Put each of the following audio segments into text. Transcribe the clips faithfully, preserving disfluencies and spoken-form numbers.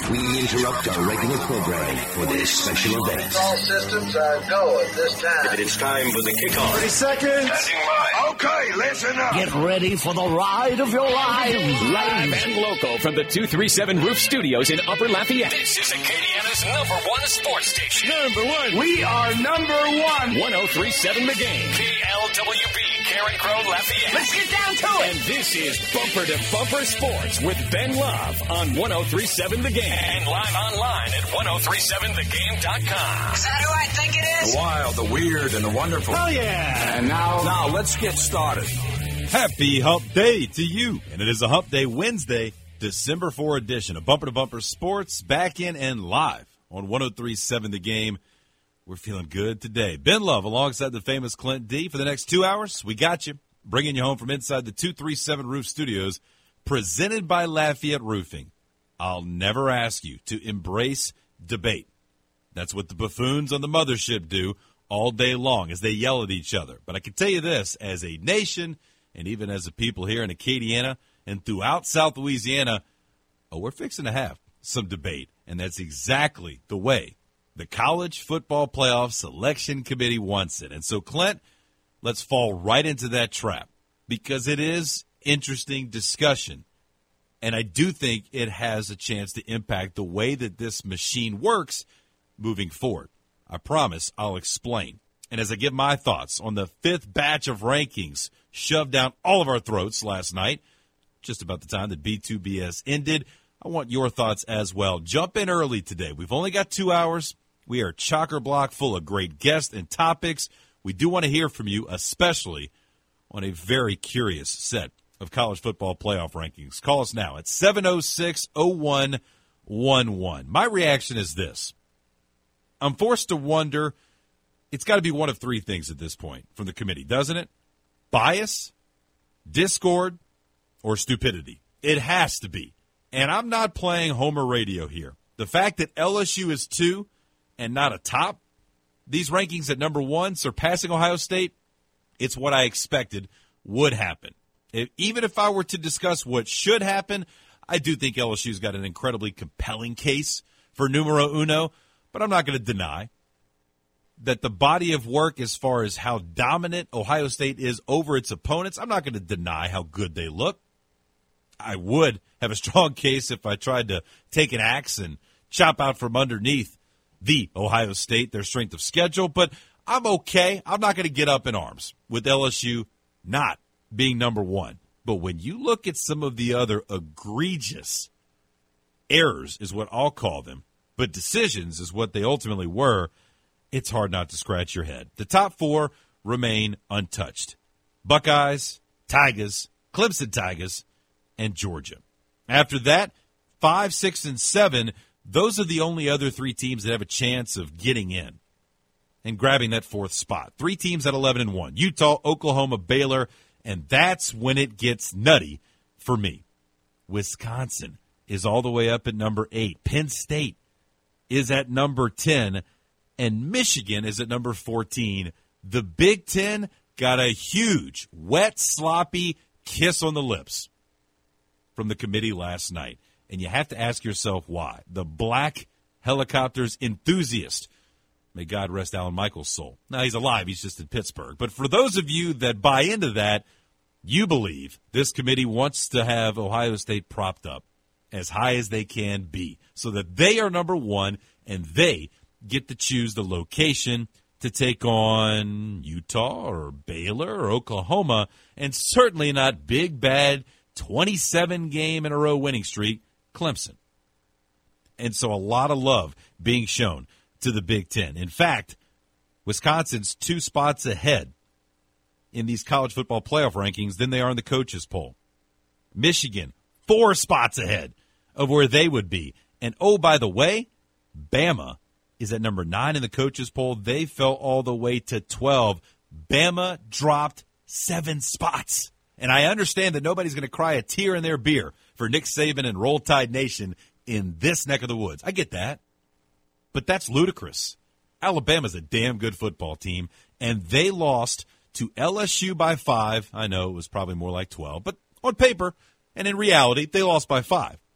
We interrupt our regular programming for this special event. All systems are go at this time. And it's time for the kickoff. thirty seconds. Okay, listen up. Get ready for the ride of your lives. Live and local from the two three seven Roof Studios in Upper Lafayette. This is Acadiana's number one sports station. Number one. We are number one. one oh three point seven The Game. K L W B, Karen Crow, Lafayette. Let's get down to it. And this is Bumper to Bumper Sports with Ben Love on one oh three point seven The Game. And live online at ten thirty-seven the game dot com. Is that who I think it is? The wild, the weird, and the wonderful. Oh, yeah. And now, now let's get started. Happy Hump Day to you. And it is a Hump Day Wednesday, December fourth edition of Bumper to Bumper Sports, back in and live on one oh three point seven The Game. We're feeling good today. Ben Love alongside the famous Clint D. For the next two hours, we got you. Bringing you home from inside the two three seven Roof Studios, presented by Lafayette Roofing. I'll never ask you to embrace debate. That's what the buffoons on the mothership do all day long as they yell at each other. But I can tell you this, as a nation and even as a people here in Acadiana and throughout South Louisiana, oh, we're fixing to have some debate. And that's exactly the way the College Football Playoff Selection Committee wants it. And so, Clint, let's fall right into that trap because it is interesting discussion. And I do think it has a chance to impact the way that this machine works moving forward. I promise I'll explain. And as I give my thoughts on the fifth batch of rankings shoved down all of our throats last night, just about the time that B two B S ended, I want your thoughts as well. Jump in early today. We've only got two hours. We are chock-a-block full of great guests and topics. We do want to hear from you, especially on a very curious set of college football playoff rankings. Call us now at seven oh six, oh one one one. My reaction is this. I'm forced to wonder, it's got to be one of three things at this point from the committee, doesn't it? Bias, discord, or stupidity. It has to be. And I'm not playing Homer radio here. The fact that L S U is two and not a top, these rankings at number one, surpassing Ohio State, it's what I expected would happen. If, even if I were to discuss what should happen, I do think L S U's got an incredibly compelling case for numero uno, but I'm not going to deny that the body of work as far as how dominant Ohio State is over its opponents, I'm not going to deny how good they look. I would have a strong case if I tried to take an axe and chop out from underneath the Ohio State, their strength of schedule, but I'm okay. I'm not going to get up in arms with L S U not being number one. But when you look at some of the other egregious errors is what I'll call them, but decisions is what they ultimately were, it's hard not to scratch your head. The top four remain untouched. Buckeyes, Tigers, Clemson Tigers, and Georgia. After that, five, six, and seven, those are the only other three teams that have a chance of getting in and grabbing that fourth spot. Three teams at eleven and one, Utah, Oklahoma, Baylor, and that's when it gets nutty for me. Wisconsin is all the way up at number eight. Penn State is at number ten, and Michigan is at number fourteen. The Big Ten got a huge, wet, sloppy kiss on the lips from the committee last night. And you have to ask yourself why. The Black Helicopters enthusiast. May God rest Alan Michaels' soul. Now, he's alive. He's just in Pittsburgh. But for those of you that buy into that, you believe this committee wants to have Ohio State propped up as high as they can be so that they are number one and they get to choose the location to take on Utah or Baylor or Oklahoma, and certainly not big, bad, twenty-seven game in a row winning streak, Clemson. And so a lot of love being shown to the Big Ten. In fact, Wisconsin's two spots ahead in these college football playoff rankings than they are in the coaches poll. Michigan, four spots ahead of where they would be. And oh, by the way, Bama is at number nine in the coaches poll. They fell all the way to twelve. Bama dropped seven spots. And I understand that nobody's going to cry a tear in their beer for Nick Saban and Roll Tide Nation in this neck of the woods. I get that. But that's ludicrous. Alabama's a damn good football team, and they lost to L S U by five. I know it was probably more like twelve, but on paper and in reality, they lost by five.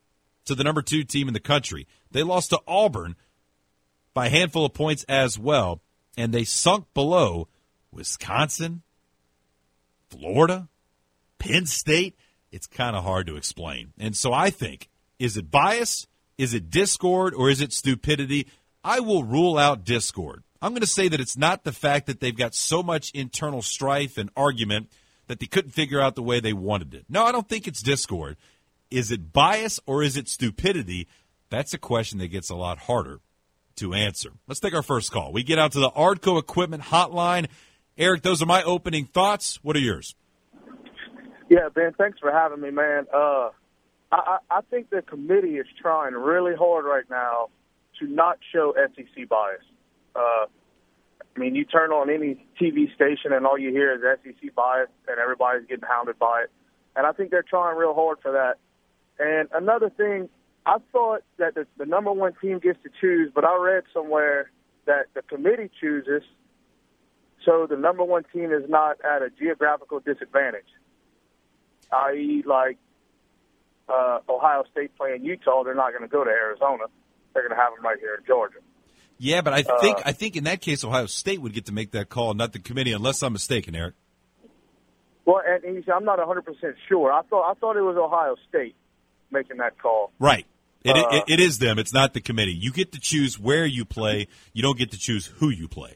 to the number two team in the country. They lost to Auburn by a handful of points as well, and they sunk below Wisconsin, Florida, Penn State. It's kind of hard to explain. And so I think, is it bias, is it discord, or is it stupidity? I will rule out discord. I'm going to say that it's not the fact that they've got so much internal strife and argument that they couldn't figure out the way they wanted it. No, I don't think it's discord. Is it bias or is it stupidity? That's a question that gets a lot harder to answer. Let's take our first call. We get out to the Ardco Equipment Hotline. Eric, those are my opening thoughts. What are yours? Yeah, Ben, thanks for having me, man. Uh, I, I think the committee is trying really hard right now to not show S E C bias. Uh, I mean, you turn on any T V station and all you hear is S E C bias, and everybody's getting hounded by it. And I think they're trying real hard for that. And another thing, I thought that the, the number one team gets to choose, but I read somewhere that the committee chooses, so the number one team is not at a geographical disadvantage, that is, like uh, Ohio State playing Utah, they're not going to go to Arizona. They're going to have them right here in Georgia. Yeah, but I think uh, I think in that case, Ohio State would get to make that call, not the committee, unless I'm mistaken, Eric. Well, and, and I'm not one hundred percent sure. I thought I thought it was Ohio State making that call. Right. It, uh, it, it is them. It's not the committee. You get to choose where you play. You don't get to choose who you play.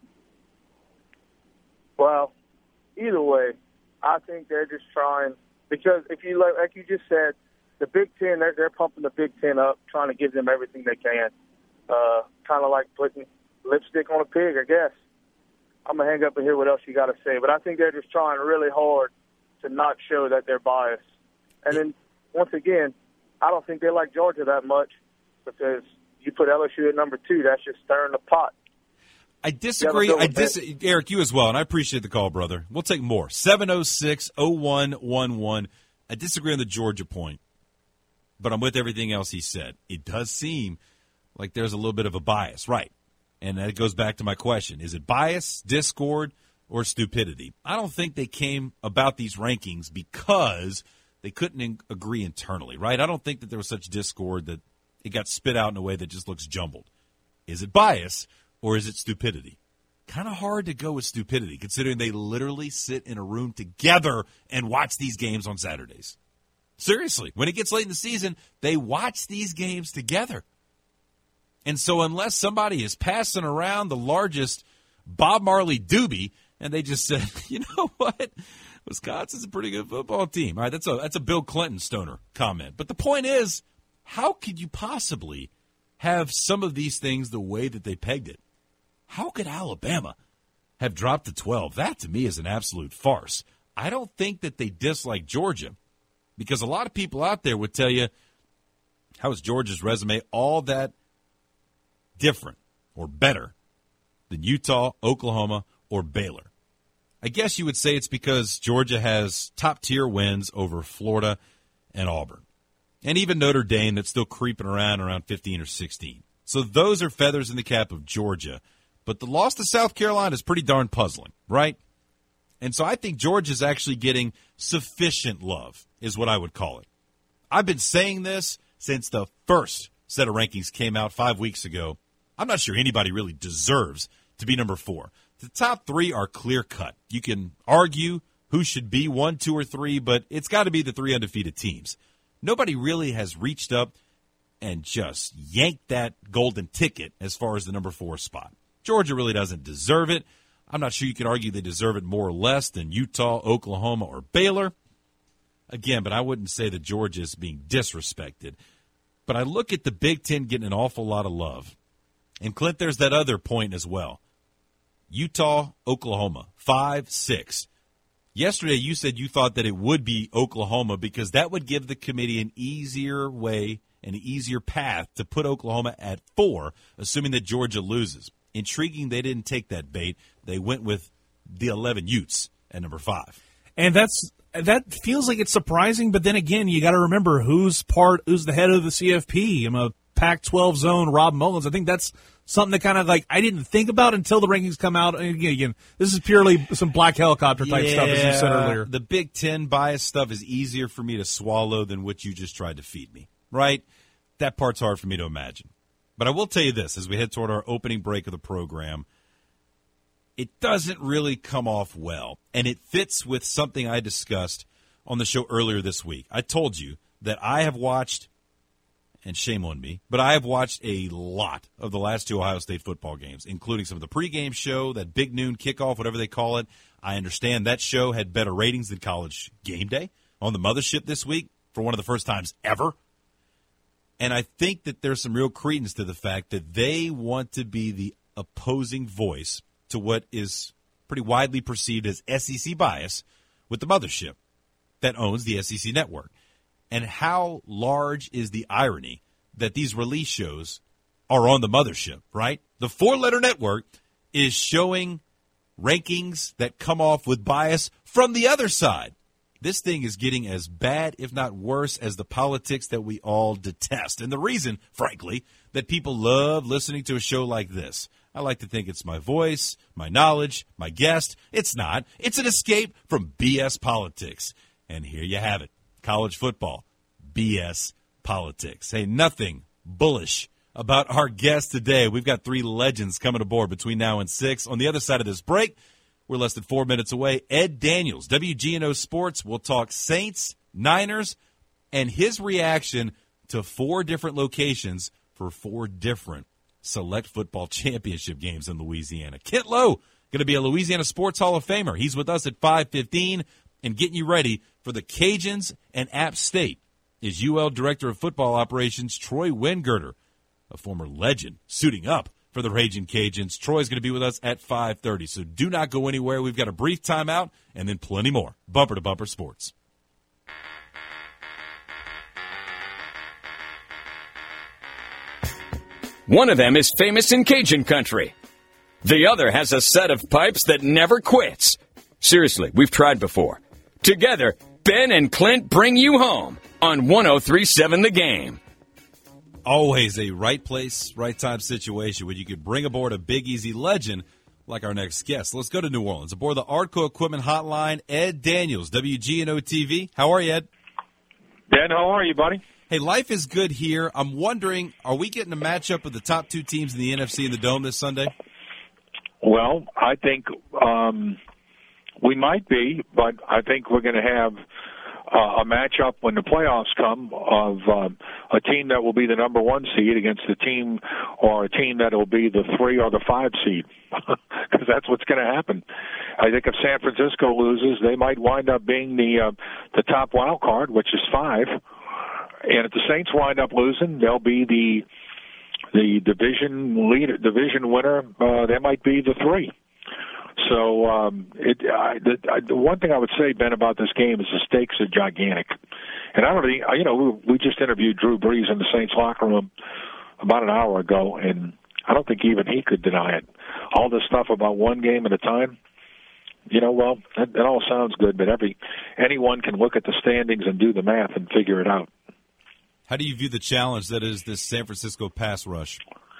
Well, either way, I think they're just trying, because if you look, like you just said, the Big Ten, they're, they're pumping the Big Ten up, trying to give them everything they can. Uh, kind of like putting lipstick on a pig, I guess. I'm going to hang up and hear what else you got to say. But I think they're just trying really hard to not show that they're biased. And then, once again, I don't think they like Georgia that much, because you put L S U at number two, that's just stirring the pot. I disagree. I dis- Eric, you as well, and I appreciate the call, brother. We'll take more. seven oh six, oh one one one. I disagree on the Georgia point, but I'm with everything else he said. It does seem like there's a little bit of a bias, right? And that goes back to my question. Is it bias, discord, or stupidity? I don't think they came about these rankings because they couldn't in- agree internally, right? I don't think that there was such discord that it got spit out in a way that just looks jumbled. Is it bias, or is it stupidity? Kind of hard to go with stupidity, considering they literally sit in a room together and watch these games on Saturdays. Seriously, when it gets late in the season, they watch these games together. And so unless somebody is passing around the largest Bob Marley doobie, and they just said, you know what, Wisconsin's a pretty good football team. All right, that's a that's a Bill Clinton stoner comment. But the point is, how could you possibly have some of these things the way that they pegged it? How could Alabama have dropped to twelve? That, to me, is an absolute farce. I don't think that they dislike Georgia, because a lot of people out there would tell you, how is Georgia's resume all that different or better than Utah, Oklahoma, or Baylor? I guess you would say it's because Georgia has top-tier wins over Florida and Auburn, and even Notre Dame that's still creeping around around fifteen or sixteen. So those are feathers in the cap of Georgia. But the loss to South Carolina is pretty darn puzzling, right? And so I think Georgia's actually getting sufficient love, is what I would call it. I've been saying this since the first set of rankings came out five weeks ago. I'm not sure anybody really deserves to be number four. The top three are clear-cut. You can argue who should be one, two, or three, but it's got to be the three undefeated teams. Nobody really has reached up and just yanked that golden ticket as far as the number four spot. Georgia really doesn't deserve it. I'm not sure you can argue they deserve it more or less than Utah, Oklahoma, or Baylor. Again, but I wouldn't say that Georgia is being disrespected. But I look at the Big Ten getting an awful lot of love. And, Clint, there's that other point as well. Utah, Oklahoma, five, six. Yesterday you said you thought that it would be Oklahoma because that would give the committee an easier way, an easier path to put Oklahoma at four, assuming that Georgia loses. Intriguing they didn't take that bait. They went with the eleven Utes at number five. And that's that feels like it's surprising, but then again, you got to remember who's part, who's the head of the C F P. I'm a Pac twelve zone, Rob Mullins. I think that's something that kind of like I didn't think about until the rankings come out. And again, again this is purely some black helicopter type yeah, stuff, as you said earlier. The Big Ten bias stuff is easier for me to swallow than what you just tried to feed me, right? that part's hard for me to imagine. But I will tell you this, as we head toward our opening break of the program, it doesn't really come off well, and it fits with something I discussed on the show earlier this week. I told you that I have watched, and shame on me, but I have watched a lot of the last two Ohio State football games, including some of the pregame show, that big noon kickoff, whatever they call it. I understand that show had better ratings than College Game Day on the mothership this week for one of the first times ever. And I think that there's some real credence to the fact that they want to be the opposing voice to what is pretty widely perceived as S E C bias with the mothership that owns the S E C network. And how large is the irony that these release shows are on the mothership, right? The four-letter network is showing rankings that come off with bias from the other side. This thing is getting as bad, if not worse, as the politics that we all detest. And the reason, frankly, that people love listening to a show like this, I like to think it's my voice, my knowledge, my guest. It's not. It's an escape from B S politics. And here you have it. College football, B S politics. Hey, nothing bullish about our guest today. We've got three legends coming aboard between now and six. On the other side of this break, we're less than four minutes away. Ed Daniels, W G N O Sports, will talk Saints, Niners, and his reaction to four different locations for four different select football championship games in Louisiana. Kent Lowe, going to be a Louisiana Sports Hall of Famer. He's with us at five fifteen and getting you ready for the Cajuns and App State is U L Director of Football Operations Troy Wingirter, a former legend, suiting up for the Raging Cajuns. Troy's going to be with us at five thirty, so do not go anywhere. We've got a brief timeout and then plenty more. Bumper to Bumper Sports. One of them is famous in Cajun country. The other has a set of pipes that never quits. Seriously, we've tried before. Together, Ben and Clint bring you home on one oh three point seven The Game. Always a right place, right time situation where you could bring aboard a Big Easy legend like our next guest. Let's go to New Orleans. Aboard the Artco Equipment Hotline, Ed Daniels, W G N O T V. How are you, Ed? Ben, how are you, buddy? Hey, life is good here. I'm wondering, are we getting a matchup of the top two teams in the N F C in the Dome this Sunday? Well, I think um, we might be, but I think we're going to have uh, a matchup when the playoffs come of um, a team that will be the number one seed against a team or a team that will be the three or the five seed, because that's what's going to happen. I think if San Francisco loses, they might wind up being the uh, the top wild card, which is five. And if the Saints wind up losing, they'll be the the division leader, division winner. Uh, they might be the three. So um, it, I, the, I, the one thing I would say, Ben, about this game is the stakes are gigantic. And I don't think, you know, we, we just interviewed Drew Brees in the Saints locker room about an hour ago, and I don't think even he could deny it. All this stuff about one game at a time, you know, well, that, that all sounds good, but every anyone can look at the standings and do the math and figure it out. How do you view the challenge that is this San Francisco pass rush?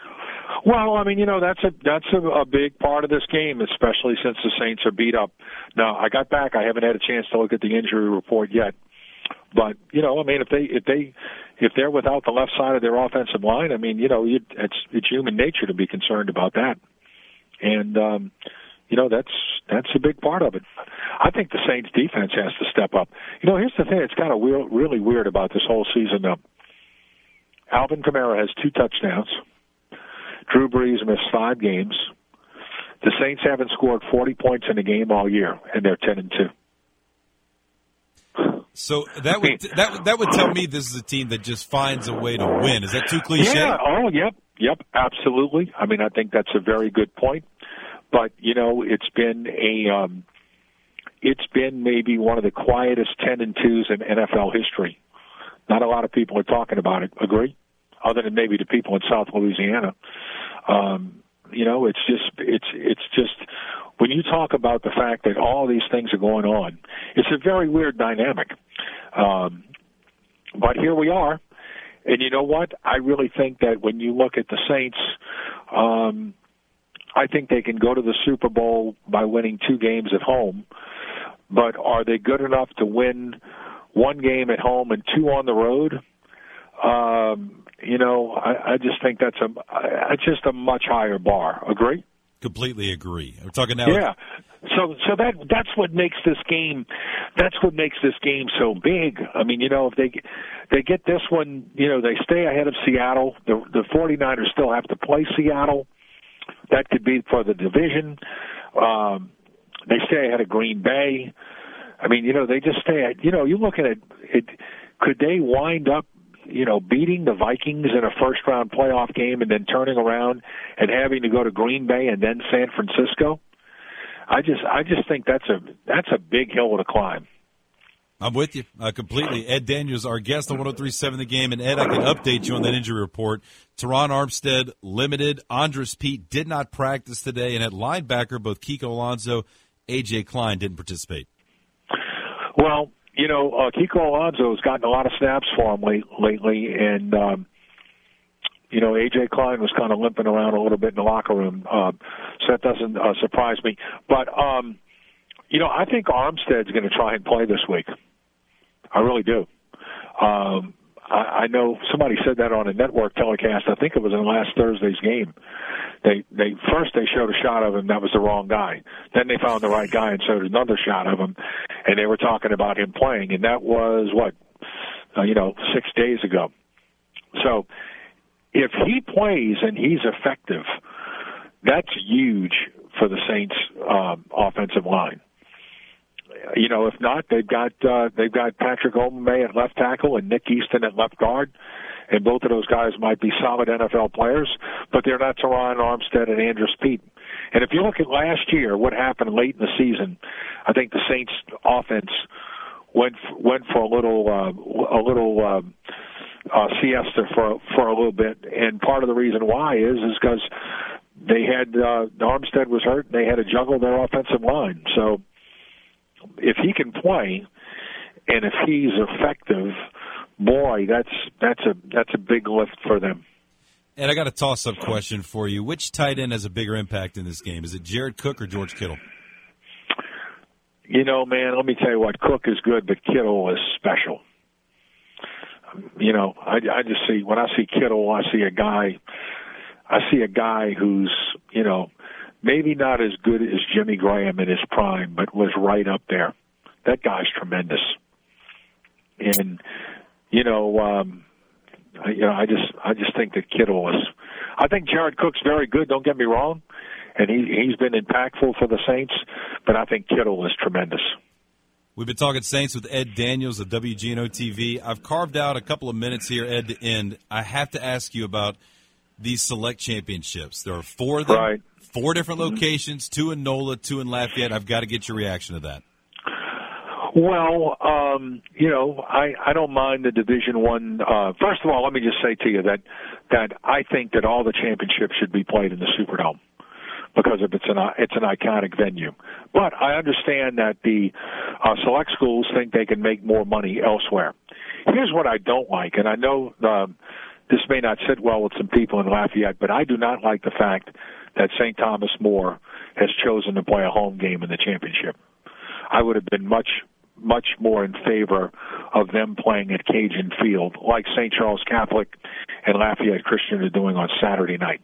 Well, I mean, you know, that's a that's a, a big part of this game, especially since the Saints are beat up. Now, I got back. I haven't had a chance to look at the injury report yet. But, you know, I mean, if they if they if they're without the left side of their offensive line, I mean, you know, you, it's it's human nature to be concerned about that. And um, you know, that's that's a big part of it. I think the Saints defense has to step up. You know, here's the thing. It's kind of weird, really weird about this whole season, though. Alvin Kamara has two touchdowns. Drew Brees missed five games. The Saints haven't scored forty points in a game all year, and they're ten and two. So that would that that would tell me this is a team that just finds a way to win. Is that too cliche? Yeah. Oh, yep, yep, absolutely. I mean, I think that's a very good point. But you know, it's been a um, it's been maybe one of the quietest ten and twos in N F L history. Not a lot of people are talking about it. Agree? Other than maybe the people in South Louisiana. Um, you know, it's just it's it's just when you talk about the fact that all these things are going on, it's a very weird dynamic. Um, but here we are, and you know what? I really think that when you look at the Saints, um, I think they can go to the Super Bowl by winning two games at home. But are they good enough to win one game at home and two on the road? um, you know, I, I just think that's a it's just a much higher bar. Agree? Completely agree. We're talking now. Yeah. So so that that's what makes this game that's what makes this game so big. I mean, you know, if they they get this one, you know, they stay ahead of Seattle. The the 49ers still have to play Seattle. That could be for the division. Um, they stay ahead of Green Bay. I mean, you know, they just stay at, you know, you're looking at it. Could they wind up, you know, beating the Vikings in a first-round playoff game and then turning around and having to go to Green Bay and then San Francisco? I just, I just think that's a that's a big hill to climb. I'm with you uh, completely. Ed Daniels, our guest on one oh three point seven The Game. And, Ed, I can update you on that injury report. Teron Armstead, limited. Andres Pete did not practice today. And at linebacker, both Kiko Alonso, A J. Klein didn't participate. Well, you know, uh, Kiko Alonso has gotten a lot of snaps for him late, lately. And, um, you know, A J. Klein was kind of limping around a little bit in the locker room. Uh, so that doesn't uh, surprise me. But, um, you know, I think Armstead's going to try and play this week. I really do. Um, I, I know somebody said that on a network telecast. I think it was in last Thursday's game. They they first they showed a shot of him that was the wrong guy. Then they found the right guy and showed another shot of him, and they were talking about him playing. And that was what uh, you know six days ago. So if he plays and he's effective, that's huge for the Saints' um, offensive line. You know, if not, they've got uh, they've got Patrick Omameh at left tackle and Nick Easton at left guard, and both of those guys might be solid N F L players, but they're not Teron Armstead and Andres Pete. And if you look at last year, what happened late in the season, I think the Saints' offense went went for a little uh, a little uh, uh, siesta for for a little bit, and part of the reason why is is because they had uh, Armstead was hurt, and they had to juggle their offensive line, so. If he can play, and if he's effective, boy, that's that's a that's a big lift for them. And I got a toss-up question for you: which tight end has a bigger impact in this game? Is it Jared Cook or George Kittle? You know, man, let me tell you what. Cook is good, but Kittle is special. You know, I, I just see when I see Kittle, I see a guy. I see a guy who's you know. Maybe not as good as Jimmy Graham in his prime, but was right up there. That guy's tremendous. And, you know, um, I, you know, I just I just think that Kittle is – I think Jared Cook's very good, don't get me wrong, and he, he's been impactful for the Saints, but I think Kittle is tremendous. We've been talking Saints with Ed Daniels of W G N O T V. I've carved out a couple of minutes here, Ed, to end. I have to ask you about these select championships. There are four of them. Right. Four different locations, two in NOLA, two in Lafayette. I've got to get your reaction to that. Well, um, you know, I, I don't mind the Division One. Uh, first of all, let me just say to you that that I think that all the championships should be played in the Superdome because of it's an it's an iconic venue. But I understand that the uh, select schools think they can make more money elsewhere. Here's what I don't like, and I know uh, this may not sit well with some people in Lafayette, but I do not like the fact that Saint Thomas More has chosen to play a home game in the championship. I would have been much, much more in favor of them playing at Cajun Field, like Saint Charles Catholic and Lafayette Christian are doing on Saturday night.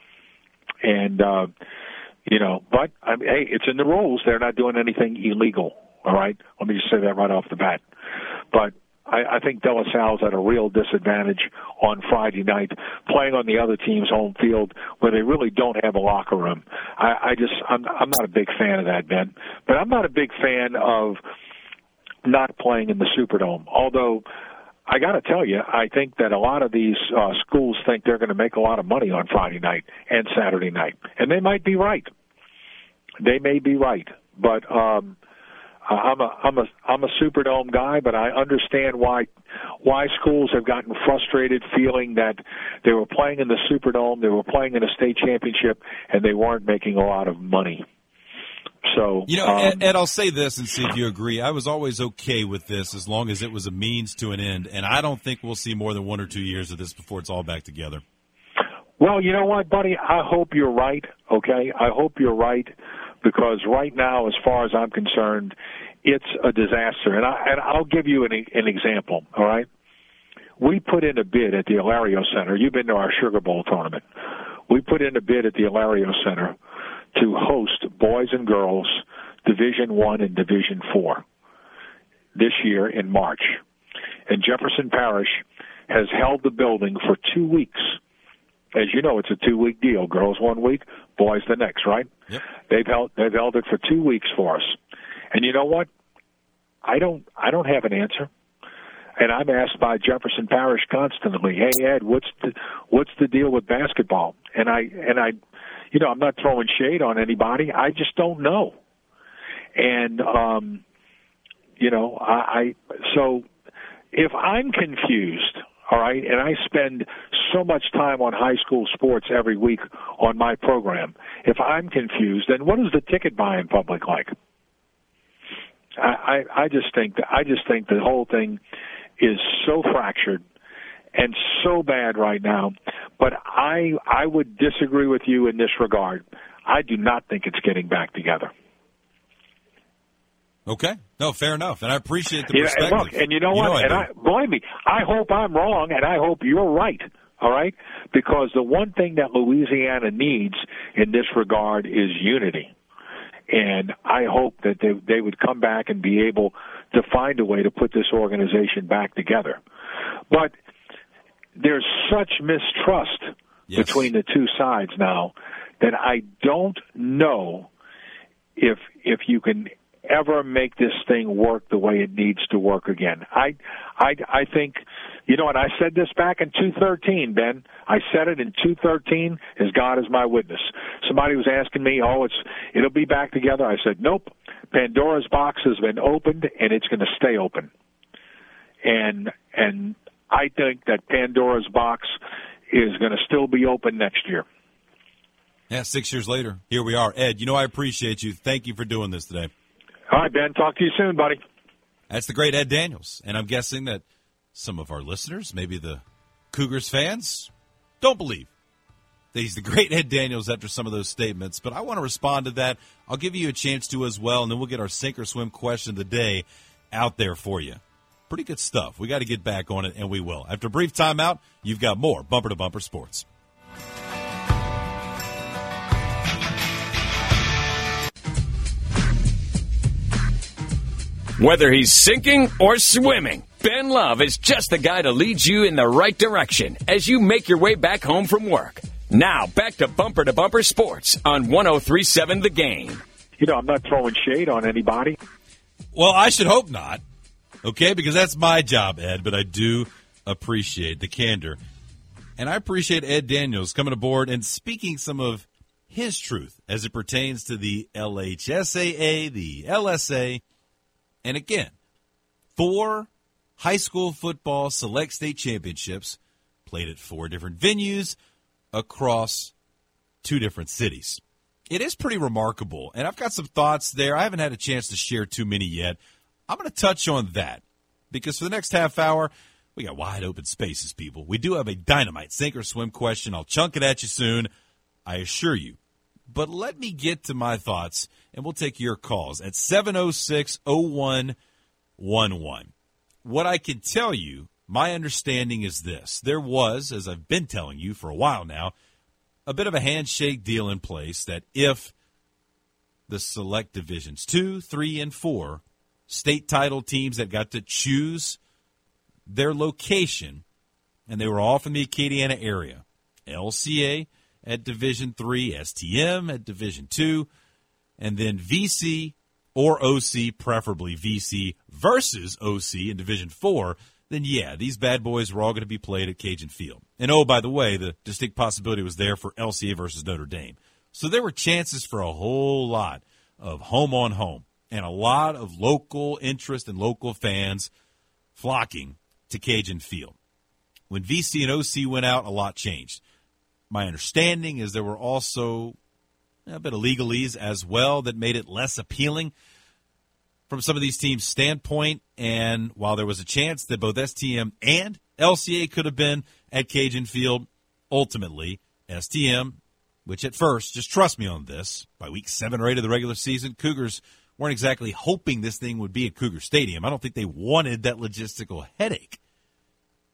And, uh, you know, but, I mean, hey, it's in the rules. They're not doing anything illegal, all right? Let me just say that right off the bat. But I, I think De La Salle's at a real disadvantage on Friday night, playing on the other team's home field where they really don't have a locker room. I, I just, I'm, I'm not a big fan of that, Ben. But I'm not a big fan of not playing in the Superdome. Although, I got to tell you, I think that a lot of these uh, schools think they're going to make a lot of money on Friday night and Saturday night, and they might be right. They may be right, but. Um, I'm a I'm a I'm a Superdome guy, but I understand why why schools have gotten frustrated, feeling that they were playing in the Superdome, they were playing in a state championship, and they weren't making a lot of money. So you know, um, Ed, Ed, I'll say this and see if you agree. I was always okay with this as long as it was a means to an end, and I don't think we'll see more than one or two years of this before it's all back together. Well, you know what, buddy? I hope you're right. Okay, I hope you're right. Because right now, as far as I'm concerned, it's a disaster. And, I, and I'll give you an, an example, all right? we put in a bid at the Ilario Center. You've been to our Sugar Bowl tournament. We put in a bid at the Ilario Center to host boys and girls Division One and Division Four this year in March. And Jefferson Parish has held the building for two weeks. As you know, it's a two-week deal. Girls one week, boys the next, right? Yep. They've held they've held it for two weeks for us. And you know what? I don't I don't have an answer. And I'm asked by Jefferson Parish constantly, "Hey Ed, what's the what's the deal with basketball?" And I and I, you know, I'm not throwing shade on anybody. I just don't know. And um, you know, I, I so if I'm confused, all right, and I spend so much time on high school sports every week on my program, if I'm confused, then what is the ticket buying public like? I, I, I just think that, I just think the whole thing is so fractured and so bad right now. But I I would disagree with you in this regard. I do not think it's getting back together. Okay. No, fair enough. And I appreciate the yeah, perspective. And look, and you know you what? Know I and I, believe me, I hope I'm wrong, and I hope you're right, all right? Because the one thing that Louisiana needs in this regard is unity. And I hope that they, they would come back and be able to find a way to put this organization back together. But there's such mistrust yes. between the two sides now that I don't know if if you can ever make this thing work the way it needs to work again. I, I, I think, you know what, I said this back in two thirteen, Ben. I said it in two thirteen, as God is my witness. Somebody was asking me, oh, it's it'll be back together. I said, nope. Pandora's box has been opened, and it's going to stay open. And and I think that Pandora's box is going to still be open next year. Yeah, six years later, here we are. Ed, you know I appreciate you. Thank you for doing this today. All right, Ben. Talk to you soon, buddy. That's the great Ed Daniels. And I'm guessing that some of our listeners, maybe the Cougars fans, don't believe that he's the great Ed Daniels after some of those statements. But I want to respond to that. I'll give you a chance to as well, and then we'll get our sink or swim question of the day out there for you. Pretty good stuff. We got to get back on it, and we will. After a brief timeout, you've got more Bumper to Bumper Sports. Whether he's sinking or swimming, Ben Love is just the guy to lead you in the right direction as you make your way back home from work. Now, back to Bumper to Bumper Sports on one oh three point seven The Game. You know, I'm not throwing shade on anybody. Well, I should hope not, okay, because that's my job, Ed, but I do appreciate the candor. And I appreciate Ed Daniels coming aboard and speaking some of his truth as it pertains to the L H S A A, the L S A, and again, four high school football select state championships played at four different venues across two different cities. It is pretty remarkable, and I've got some thoughts there. I haven't had a chance to share too many yet. I'm going to touch on that because for the next half hour, we got wide open spaces, people. We do have a dynamite sink or swim question. I'll chunk it at you soon, I assure you. But let me get to my thoughts, and we'll take your calls at seven oh six, oh one one one. What I can tell you, my understanding is this. There was, as I've been telling you for a while now, a bit of a handshake deal in place that if the select divisions two, three, and four, state title teams that got to choose their location, and they were all from the Acadiana area, L C A at Division three, S T M at Division two, and then V C or O C, preferably V C versus O C in Division four, then yeah, these bad boys were all going to be played at Cajun Field. And oh, by the way, the distinct possibility was there for L C A versus Notre Dame. So there were chances for a whole lot of home-on-home and a lot of local interest and local fans flocking to Cajun Field. When V C and O C went out, a lot changed. My understanding is there were also a bit of legalese as well that made it less appealing from some of these teams' standpoint. And while there was a chance that both S T M and L C A could have been at Cajun Field, ultimately S T M, which at first, just trust me on this, by week seven or eight of the regular season, Cougars weren't exactly hoping this thing would be at Cougar Stadium. I don't think they wanted that logistical headache.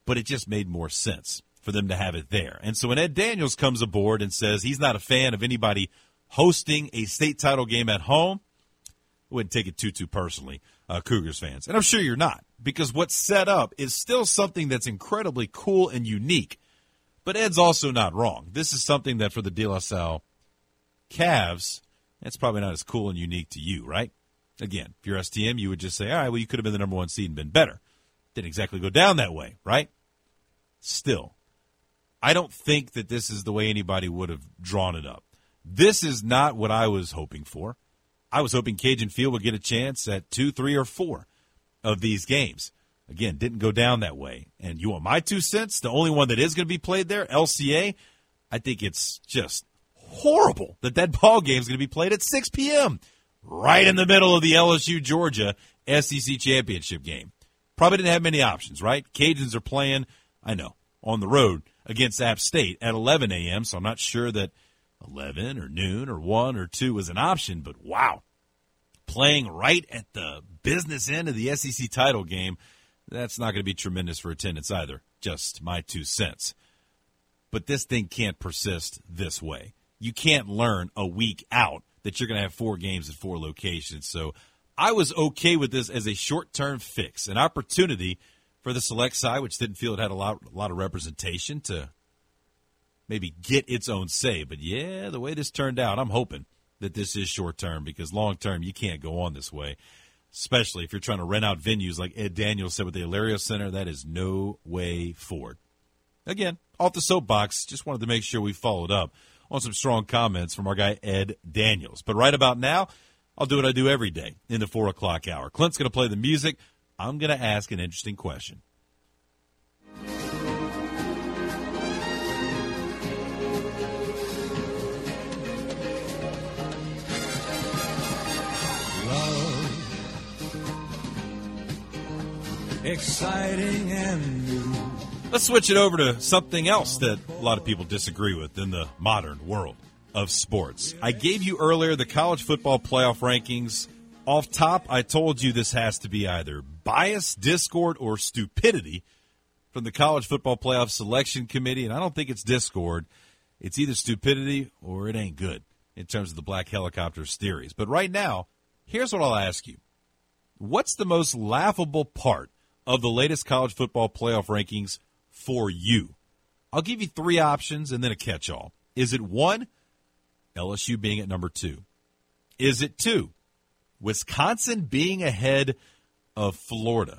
but it just made more sense for them to have it there. And so when Ed Daniels comes aboard and says he's not a fan of anybody hosting a state title game at home, I wouldn't take it too, too personally, uh, Cougars fans. And I'm sure you're not, because what's set up is still something that's incredibly cool and unique. But Ed's also not wrong. This is something that for the De La Salle Cavs, that's probably not as cool and unique to you, right? Again, if you're S T M, you would just say, all right, well, you could have been the number one seed and been better. Didn't exactly go down that way, right? Still, I don't think that this is the way anybody would have drawn it up. This is not what I was hoping for. I was hoping Cajun Field would get a chance at two, three, or four of these games. Again, didn't go down that way. And you want my two cents? The only one that is going to be played there, L C A, I think it's just horrible that that ball game is going to be played at six p.m., right in the middle of the L S U-Georgia S E C championship game. Probably didn't have many options, right? Cajuns are playing, I know, on the road against App State at eleven a.m., so I'm not sure that eleven or noon or one or two was an option, but wow. Playing right at the business end of the S E C title game, that's not going to be tremendous for attendance either. Just my two cents. But this thing can't persist this way. You can't learn a week out that you're going to have four games at four locations. So I was okay with this as a short-term fix, an opportunity for the select side, which didn't feel it had a lot, a lot of representation, to maybe get its own say. But, yeah, the way this turned out, I'm hoping that this is short-term, because long-term you can't go on this way, especially if you're trying to rent out venues like Ed Daniels said with the Hilario Center. That is no way forward. Again, off the soapbox, just wanted to make sure we followed up on some strong comments from our guy Ed Daniels. But right about now, I'll do what I do every day in the four o'clock hour. Clint's going to play the music. I'm going to ask an interesting question. Exciting and new. Let's switch it over to something else that a lot of people disagree with in the modern world of sports. I gave you earlier the college football playoff rankings. Off top, I told you this has to be either bias, discord, or stupidity from the College Football Playoff Selection Committee, and I don't think it's discord. It's either stupidity or it ain't good in terms of the Black Helicopters theories. But right now, here's what I'll ask you. What's the most laughable part of the latest college football playoff rankings for you? I'll give you three options and then a catch-all. Is it one, L S U being at number two? Is it two, Wisconsin being ahead of Florida?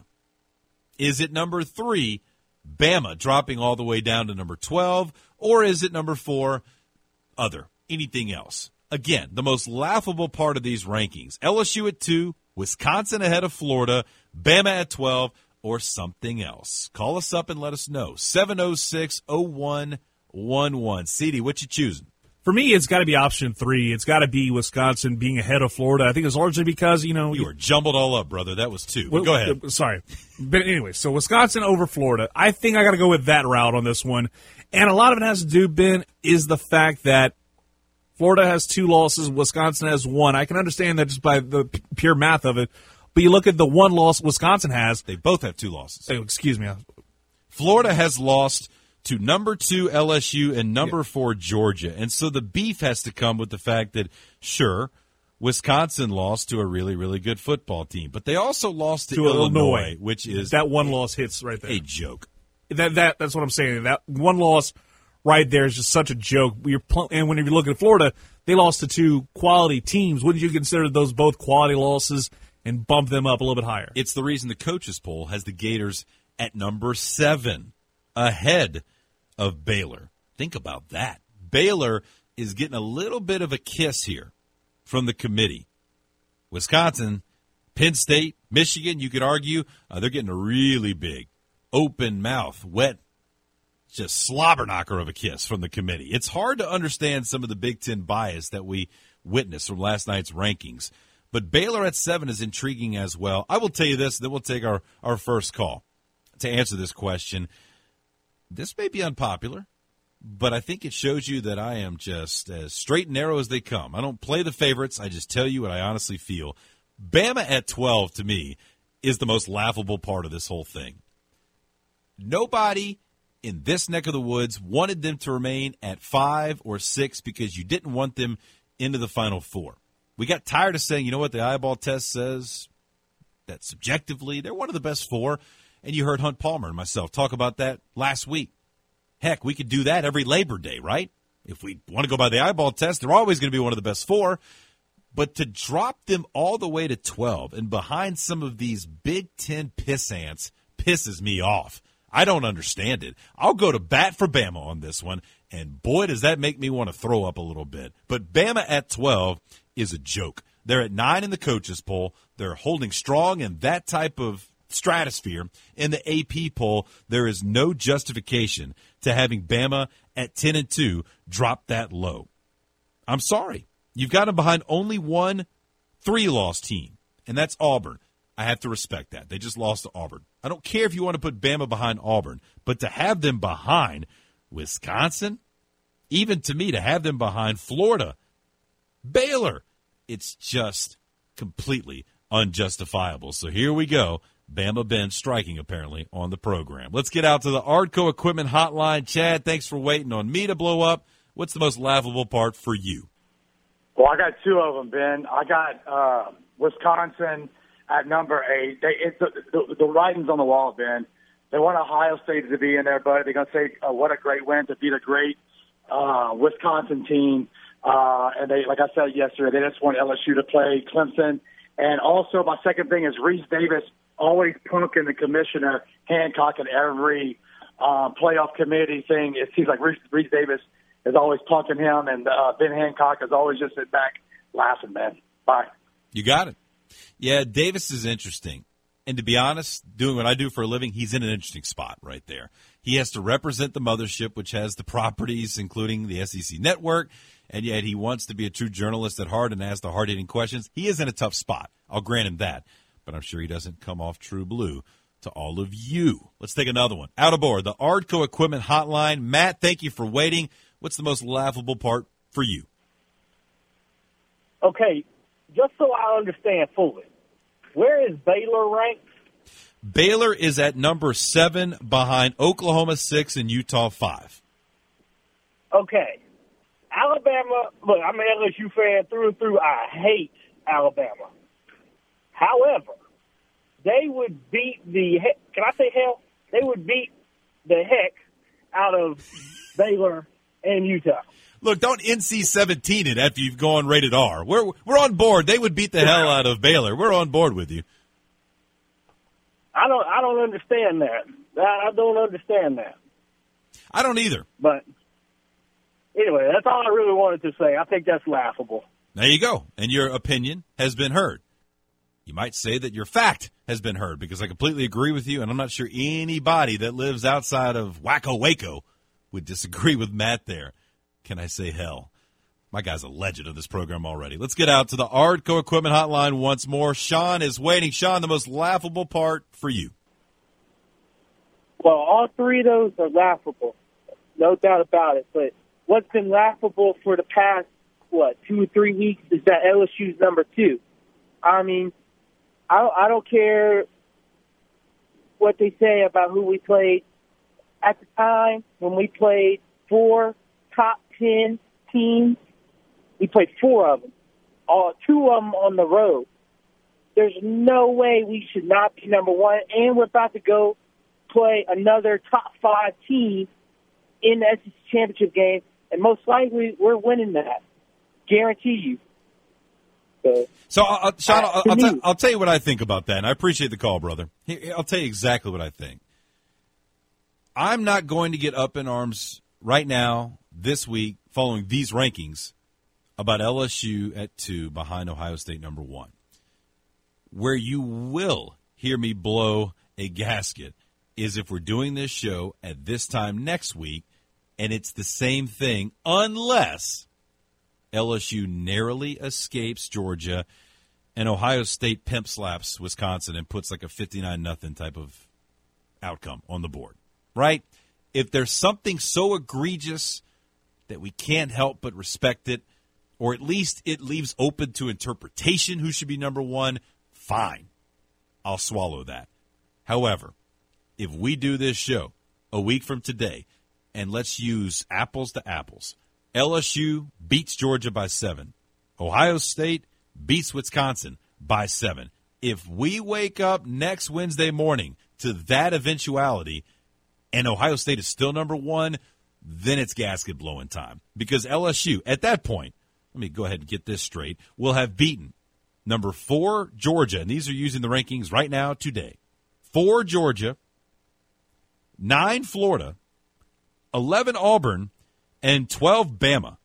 Is it number three, Bama dropping all the way down to number twelve? Or is it number four, other, anything else? Again, the most laughable part of these rankings, L S U at two, Wisconsin ahead of Florida, Bama at twelve, or something else. Call us up and let us know. seven oh six, oh one one one. C D, what you choosing? For me, it's got to be option three. It's got to be Wisconsin being ahead of Florida. I think it's largely because, you know. You were jumbled all up, brother. That was two. Well, go ahead. Uh, sorry. But anyway, so Wisconsin over Florida. I think I got to go with that route on this one. And a lot of it has to do, Ben, is the fact that Florida has two losses, Wisconsin has one. I can understand that just by the p- pure math of it. But you look at the one loss Wisconsin has. They both have two losses. Oh, excuse me. Florida has lost to number two L S U and number yeah. four Georgia. And so the beef has to come with the fact that, sure, Wisconsin lost to a really, really good football team. But they also lost to, to Illinois, Illinois, which is that one loss hits right there. A joke. That that That's what I'm saying. That one loss right there is just such a joke. You're pl- and when you're looking at Florida, they lost to two quality teams. Wouldn't you consider those both quality losses and bump them up a little bit higher? It's the reason the coaches poll has the Gators at number seven, ahead of Baylor. Think about that. Baylor is getting a little bit of a kiss here from the committee. Wisconsin, Penn State, Michigan, you could argue, uh, they're getting a really big, open mouth, wet, just slobber knocker of a kiss from the committee. It's hard to understand some of the Big Ten bias that we witnessed from last night's rankings. But Baylor at seven is intriguing as well. I will tell you this, then we'll take our, our first call to answer this question. This may be unpopular, but I think it shows you that I am just as straight and narrow as they come. I don't play the favorites. I just tell you what I honestly feel. Bama at twelve, to me, is the most laughable part of this whole thing. Nobody in this neck of the woods wanted them to remain at five or six because you didn't want them into the Final Four. We got tired of saying, you know what, the eyeball test says that subjectively they're one of the best four, and you heard Hunt Palmer and myself talk about that last week. Heck, we could do that every Labor Day, right? If we want to go by the eyeball test, they're always going to be one of the best four. But to drop them all the way to twelve and behind some of these Big Ten piss ants pisses me off. I don't understand it. I'll go to bat for Bama on this one, and boy, does that make me want to throw up a little bit. But Bama at twelve is a joke. They're at nine in the coaches poll. They're holding strong in that type of stratosphere. In the A P poll, there is no justification to having Bama at ten and two drop that low. I'm sorry. You've got them behind only one three-loss team, and that's Auburn. I have to respect that. They just lost to Auburn. I don't care if you want to put Bama behind Auburn, but to have them behind Wisconsin, even to me, to have them behind Florida, Baylor, it's just completely unjustifiable. So here we go. Bama Ben striking, apparently, on the program. Let's get out to the Ardco Equipment Hotline. Chad, thanks for waiting on me to blow up. What's the most laughable part for you? Well, I got two of them, Ben. I got uh, Wisconsin at number eight. They, it, the, the, the writing's on the wall, Ben. They want Ohio State to be in there, but they're going to say, uh, what a great win to beat a great uh, Wisconsin team. Uh, and they, like I said yesterday, they just want L S U to play Clemson. And also, my second thing is Reese Davis always punking the commissioner Hancock in every uh, playoff committee thing. It seems like Reese, Reese Davis is always punking him, and uh, Ben Hancock is always just sit back laughing, man. Bye. You got it. Yeah, Davis is interesting. And to be honest, doing what I do for a living, he's in an interesting spot right there. He has to represent the mothership, which has the properties, including the S E C network, and yet he wants to be a true journalist at heart and ask the hard-hitting questions. He is in a tough spot. I'll grant him that. But I'm sure he doesn't come off true blue to all of you. Let's take another one. Out aboard, the Ardco Equipment Hotline. Matt, thank you for waiting. What's the most laughable part for you? Okay, just so I understand fully, where is Baylor ranked? Baylor is at number seven behind Oklahoma six and Utah five. Okay. Alabama, look, I'm an L S U fan through and through. I hate Alabama. However, they would beat the heck, can I say hell? They would beat the heck out of Baylor and Utah. Look, don't N C seventeen it after you've gone rated R. We're we're on board. They would beat the hell out of Baylor. We're on board with you. I don't I don't understand that. I don't understand that. I don't either. But anyway, that's all I really wanted to say. I think that's laughable. There you go. And your opinion has been heard. You might say that your fact has been heard, because I completely agree with you, and I'm not sure anybody that lives outside of Wacko Waco would disagree with Matt there. Can I say hell? My guy's a legend of this program already. Let's get out to the Ardco Equipment Hotline once more. Sean is waiting. Sean, the most laughable part for you. Well, all three of those are laughable, no doubt about it. But what's been laughable for the past, what, two or three weeks is that L S U's number two. I mean, I, I don't care what they say about who we played. At the time when we played four top ten teams, we played four of them, all two of them on the road. There's no way we should not be number one, and we're about to go play another top five team in the S E C championship game, and most likely we're winning that. Guarantee you. So, so uh, Sean, I'll, I'll, t- I'll tell you what I think about that, and I appreciate the call, brother. Here, I'll tell you exactly what I think. I'm not going to get up in arms right now, this week, following these rankings, about L S U at two behind Ohio State number one. Where you will hear me blow a gasket is if we're doing this show at this time next week, and it's the same thing, unless L S U narrowly escapes Georgia and Ohio State pimp slaps Wisconsin and puts like a fifty-nine nothing type of outcome on the board, right? If there's something so egregious that we can't help but respect it, or at least it leaves open to interpretation who should be number one, fine. I'll swallow that. However, if we do this show a week from today, and let's use apples to apples, L S U beats Georgia by seven. Ohio State beats Wisconsin by seven. If we wake up next Wednesday morning to that eventuality and Ohio State is still number one, then it's gasket blowing time. Because L S U, at that point, let me go ahead and get this straight, will have beaten number four Georgia, and these are using the rankings right now today. Four Georgia, nine Florida, eleven Auburn, and twelve Bama.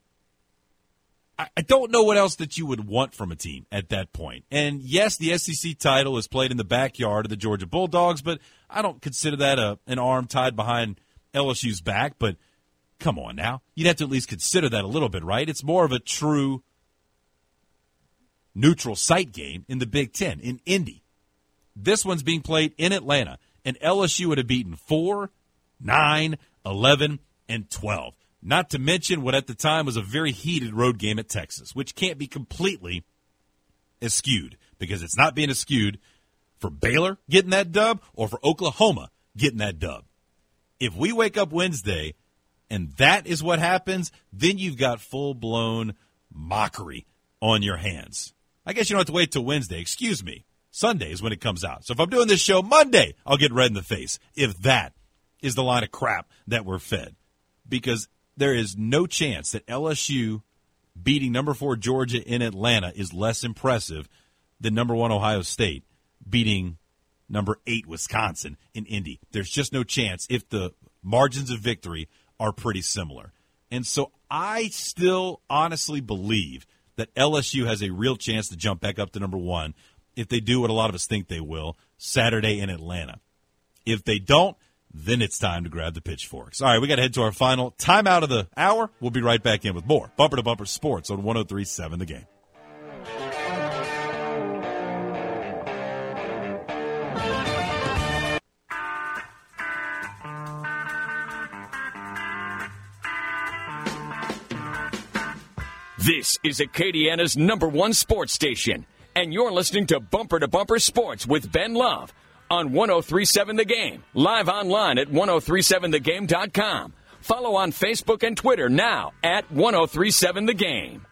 I don't know what else that you would want from a team at that point. And, yes, the S E C title is played in the backyard of the Georgia Bulldogs, but I don't consider that a, an arm tied behind L S U's back. But come on now. You'd have to at least consider that a little bit, right? It's more of a true neutral site game in the Big Ten, in Indy. This one's being played in Atlanta, and L S U would have beaten four, nine, eleven, and twelve. Not to mention what at the time was a very heated road game at Texas, which can't be completely eschewed because it's not being eschewed for Baylor getting that dub or for Oklahoma getting that dub. If we wake up Wednesday and that is what happens, then you've got full-blown mockery on your hands. I guess you don't have to wait till Wednesday. Excuse me. Sunday is when it comes out. So if I'm doing this show Monday, I'll get red in the face if that is the line of crap that we're fed. Because there is no chance that L S U beating number four Georgia in Atlanta is less impressive than number one Ohio State beating number eight Wisconsin in Indy. There's just no chance if the margins of victory are pretty similar. And so I still honestly believe that L S U has a real chance to jump back up to number one if they do what a lot of us think they will Saturday in Atlanta. If they don't, then it's time to grab the pitchforks. All right, we got to head to our final timeout of the hour. We'll be right back in with more Bumper to Bumper Sports on one oh three point seven The Game. This is Acadiana's number one sports station, and you're listening to Bumper to Bumper Sports with Ben Love on one oh three point seven The Game, live online at ten thirty-seven the game dot com. Follow on Facebook and Twitter now at ten thirty-seven The Game.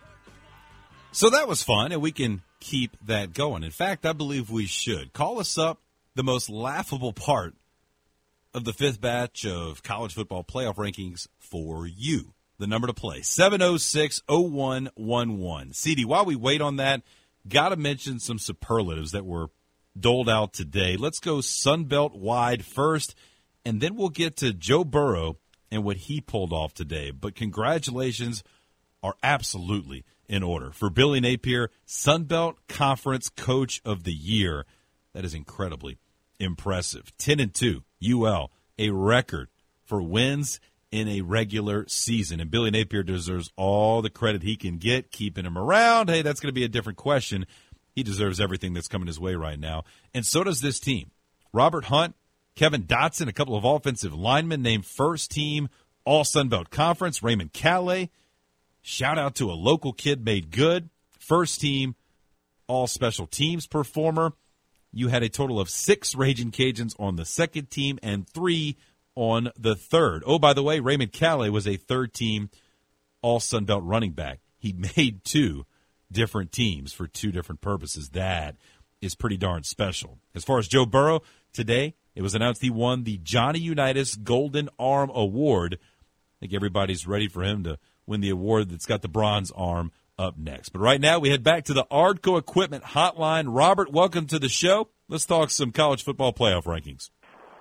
So that was fun, and we can keep that going. In fact, I believe we should. Call us up the most laughable part of the fifth batch of college football playoff rankings for you. The number to play, seven oh six, oh one one one. C D, while we wait on that, got to mention some superlatives that were doled out today. Let's go Sunbelt wide first, and then we'll get to Joe Burrow and what he pulled off today. But congratulations are absolutely in order for Billy Napier, Sunbelt Conference Coach of the Year. That is incredibly impressive. ten and two, U L, a record for wins in a regular season. And Billy Napier deserves all the credit he can get. Keeping him around, hey, that's going to be a different question. He deserves everything that's coming his way right now. And so does this team. Robert Hunt, Kevin Dotson, a couple of offensive linemen named first team All Sunbelt Conference. Raymond Calais, shout out to a local kid made good. First team All Special Teams performer. You had a total of six Raging Cajuns on the second team and three on the third. Oh, by the way, Raymond Calais was a third team All Sunbelt running back. He made two different teams for two different purposes. That is pretty darn special. As far as Joe Burrow, today it was announced he won the Johnny Unitas Golden Arm Award. I think everybody's ready for him to win the award that's got the bronze arm up next. But right now we head back to the Ardco Equipment Hotline. Robert, welcome to the show. Let's talk some college football playoff rankings.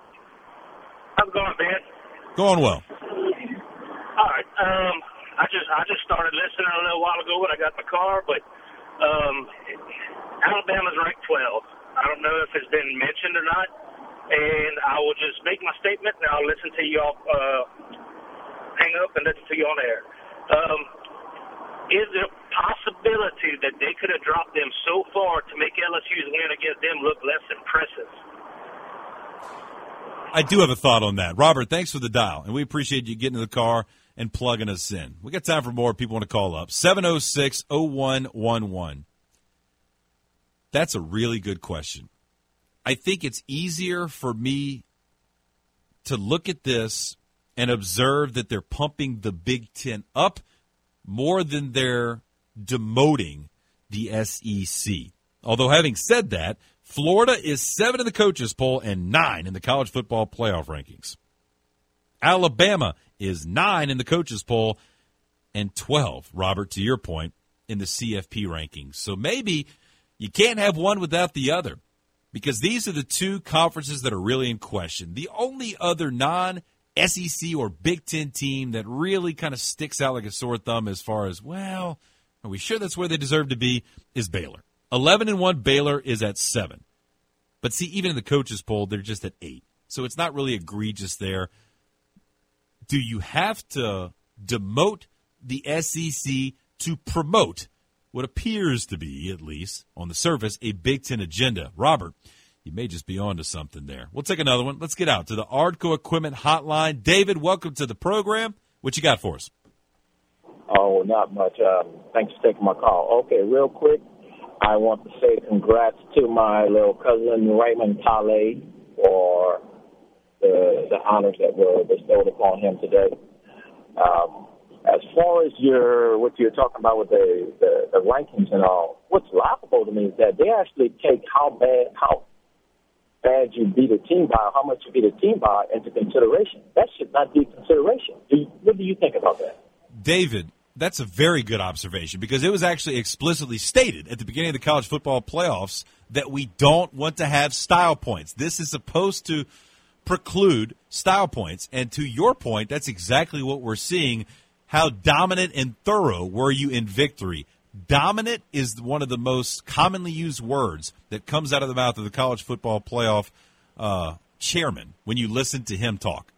How's it going, Ben? Going well. All right. Um, I just I just started listening a little while ago when I got in the car, but um, Alabama's ranked twelve. I don't know if it's been mentioned or not, and I will just make my statement, and I'll listen to y'all uh, hang up and listen to you on air. Um, is there a possibility that they could have dropped them so far to make L S U's win against them look less impressive? I do have a thought on that. Robert, thanks for the dial, and we appreciate you getting in the car and plugging us in. We got time for more. People want to call up. seven oh six, oh one one one. That's a really good question. I think it's easier for me to look at this and observe that they're pumping the Big Ten up more than they're demoting the S E C. Although having said that, Florida is seven in the coaches poll and nine in the college football playoff rankings. Alabama is nine in the coaches poll and twelve, Robert, to your point, in the C F P rankings. So maybe you can't have one without the other, because these are the two conferences that are really in question. The only other non-S E C or Big Ten team that really kind of sticks out like a sore thumb as far as, well, are we sure that's where they deserve to be, is Baylor. eleven and one, Baylor is at seven. But see, even in the coaches poll, they're just at eight. So it's not really egregious there. Do you have to demote the S E C to promote what appears to be, at least on the surface, a Big Ten agenda? Robert, you may just be onto something there. We'll take another one. Let's get out to the Ardco Equipment Hotline. David, welcome to the program. What you got for us? Oh, not much. Um, thanks for taking my call. Okay, real quick, I want to say congrats to my little cousin Raymond Calais for the, the honors that were bestowed upon him today. Um, as far as your what you're talking about with the, the, the rankings and all, what's laughable to me is that they actually take how bad how bad you beat a team by, or how much you beat a team by, into consideration. That should not be consideration. Do you, what do you think about that? David, that's a very good observation, because it was actually explicitly stated at the beginning of the college football playoffs that we don't want to have style points. This is supposed to preclude style points. And to your point, that's exactly what we're seeing. How dominant and thorough were you in victory? Dominant is one of the most commonly used words that comes out of the mouth of the college football playoff uh, chairman when you listen to him talk.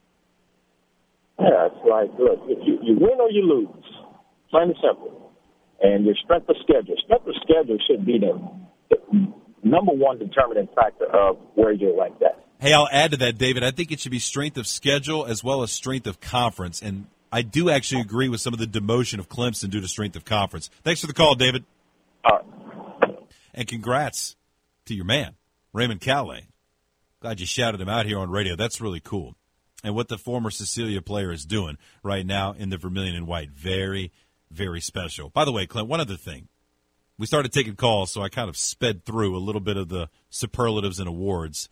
Yeah, it's like, look, if you, you win or you lose, plain and simple. And your strength of schedule. Strength of schedule should be the, the number one determining factor of where you're ranked at. Hey, I'll add to that, David. I think it should be strength of schedule as well as strength of conference. And I do actually agree with some of the demotion of Clemson due to strength of conference. Thanks for the call, David. All right. And congrats to your man, Raymond Calais. Glad you shouted him out here on radio. That's really cool. And what the former Cecilia player is doing right now in the vermilion and white, very, very special. By the way, Clint, one other thing. We started taking calls, so I kind of sped through a little bit of the superlatives and awards.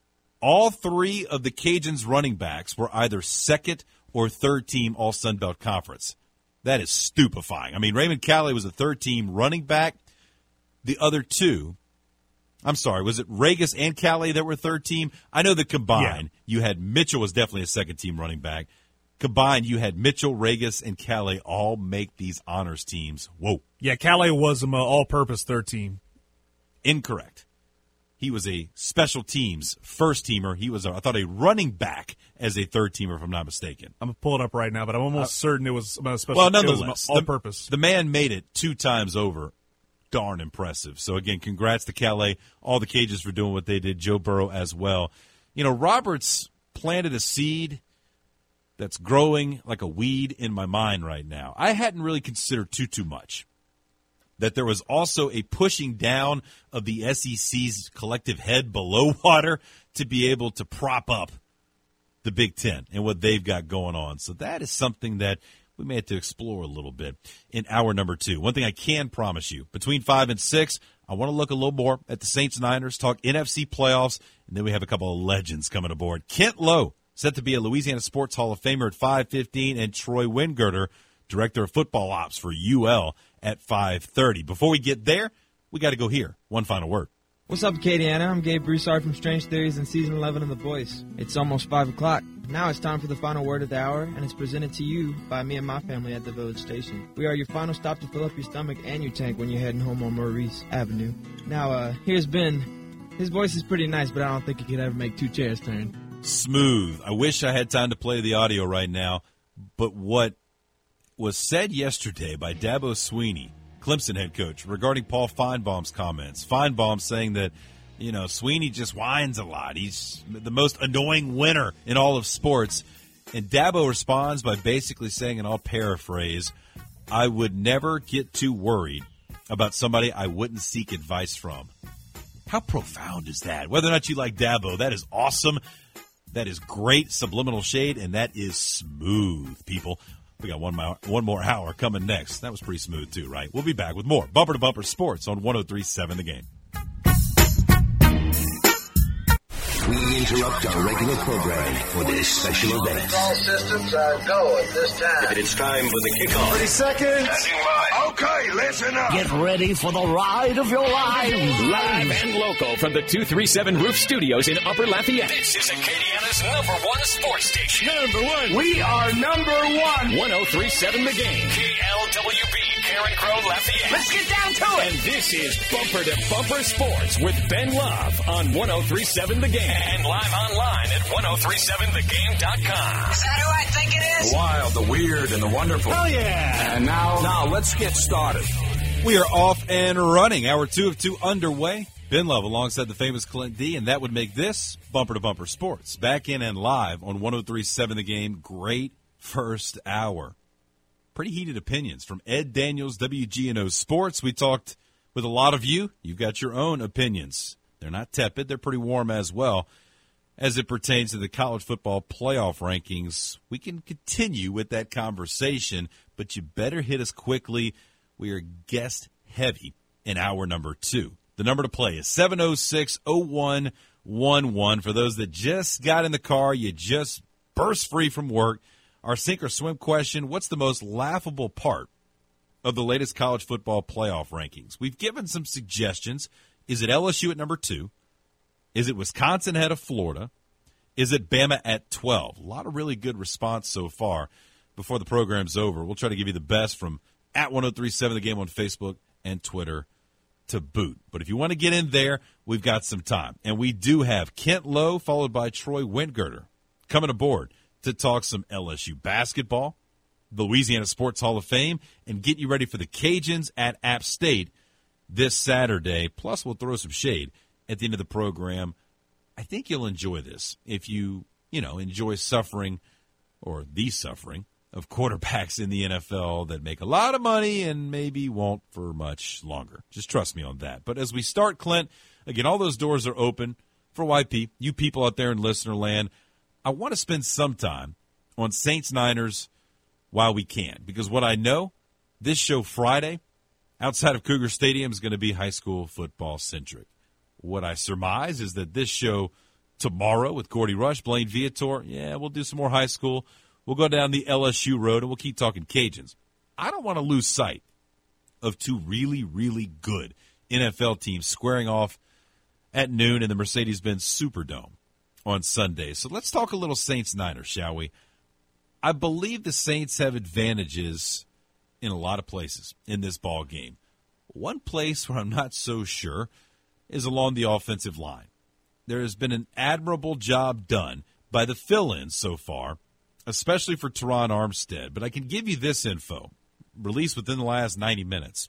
All three of the Cajuns' running backs were either second or third team All Sun Belt Conference. That is stupefying. I mean, Raymond Calais was a third team running back. The other two, I'm sorry, was it Regis and Calais that were third team? I know that combined, yeah. You had Mitchell was definitely a second team running back. Combined, you had Mitchell, Regis, and Calais all make these honors teams. Whoa. Yeah, Calais was an all-purpose third team. Incorrect. He was a special teams first teamer. He was, a, I thought, a running back as a third teamer, if I'm not mistaken. I'm going to pull it up right now, but I'm almost uh, certain it was a special. Well, nonetheless, all-purpose. The, the man made it two times over. Darn impressive. So, again, congrats to Calais, all the Cajuns for doing what they did, Joe Burrow as well. You know, Roberts planted a seed that's growing like a weed in my mind right now. I hadn't really considered too, too much. That there was also a pushing down of the S E C's collective head below water to be able to prop up the Big Ten and what they've got going on. So that is something that we may have to explore a little bit in hour number two. One thing I can promise you, between five and six, I want to look a little more at the Saints-Niners, talk N F C playoffs, and then we have a couple of legends coming aboard. Kent Lowe, set to be a Louisiana Sports Hall of Famer at five fifteen, and Troy Wingirter, Director of Football Ops for U L, at five thirty. Before we get there, we got to go here. One final word. What's up, Acadiana? I'm Gabe Broussard from Strange Theories and Season eleven of The Voice. It's almost five o'clock. Now it's time for the final word of the hour, and it's presented to you by me and my family at the Village Station. We are your final stop to fill up your stomach and your tank when you're heading home on Maurice Avenue. Now, uh, here's Ben. His voice is pretty nice, but I don't think he could ever make two chairs turn. Smooth. I wish I had time to play the audio right now, but what was said yesterday by Dabo Swinney, Clemson head coach, regarding Paul Feinbaum's comments. Feinbaum saying that, you know, Swinney just whines a lot. He's the most annoying winner in all of sports. And Dabo responds by basically saying, and I'll paraphrase, I would never get too worried about somebody I wouldn't seek advice from. How profound is that? Whether or not you like Dabo, that is awesome. That is great subliminal shade, and that is smooth, people. We got one more, one more hour coming next. That was pretty smooth, too, right? We'll be back with more Bumper to Bumper Sports on one oh three point seven The Game. We interrupt our regular program for this special event. All systems are go at this time. It's time for the kickoff. thirty seconds. Okay, listen up. Get ready for the ride of your lives. Live and local from the two three seven Roof Studios in Upper Lafayette. This is Acadiana's number one sports station. Number one. We are number one. one oh three point seven The Game. K L W B, Karen Crow, Lafayette. Let's get down to it. And this is Bumper to Bumper Sports with Ben Love on one oh three point seven The Game. And live online at ten thirty-seven the game dot com. Is that who I think it is? The wild, the weird, and the wonderful. Oh, yeah. And now, now let's get started. We are off and running. Hour two of two underway. Ben Love alongside the famous Clint D, and that would make this Bumper to Bumper Sports. Back in and live on one oh three point seven The Game. Great first hour. Pretty heated opinions from Ed Daniels, W G N O Sports. We talked with a lot of you. You've got your own opinions. They're not tepid. They're pretty warm as well. As it pertains to the college football playoff rankings, we can continue with that conversation, but you better hit us quickly. We are guest heavy in hour number two. The number to play is seven oh six, oh one one one. For those that just got in the car, you just burst free from work. Our sink or swim question, what's the most laughable part of the latest college football playoff rankings? We've given some suggestions. Is it L S U at number two? Is it Wisconsin ahead of Florida? Is it Bama at twelve? A lot of really good response so far. Before the program's over, we'll try to give you the best from at ten thirty-seven The Game on Facebook and Twitter to boot. But if you want to get in there, we've got some time. And we do have Kent Lowe followed by Troy Wingirter coming aboard to talk some L S U basketball, the Louisiana Sports Hall of Fame, and get you ready for the Cajuns at App State this Saturday. Plus, we'll throw some shade at the end of the program. I think you'll enjoy this if you, you know, enjoy suffering or the suffering of quarterbacks in the N F L that make a lot of money and maybe won't for much longer. Just trust me on that. But as we start, Clint, again, all those doors are open for Y P, you people out there in listener land. I want to spend some time on Saints-Niners while we can, because what I know, this show Friday, outside of Cougar Stadium, is going to be high school football centric. What I surmise is that this show tomorrow with Gordy Rush, Blaine Viator, yeah, we'll do some more high school. We'll go down the L S U road, and we'll keep talking Cajuns. I don't want to lose sight of two really, really good N F L teams squaring off at noon in the Mercedes-Benz Superdome on Sunday. So let's talk a little Saints-Niners, shall we? I believe the Saints have advantages in a lot of places in this ball game. One place where I'm not so sure is along the offensive line. There has been an admirable job done by the fill-ins so far, especially for Teron Armstead. But I can give you this info, released within the last ninety minutes.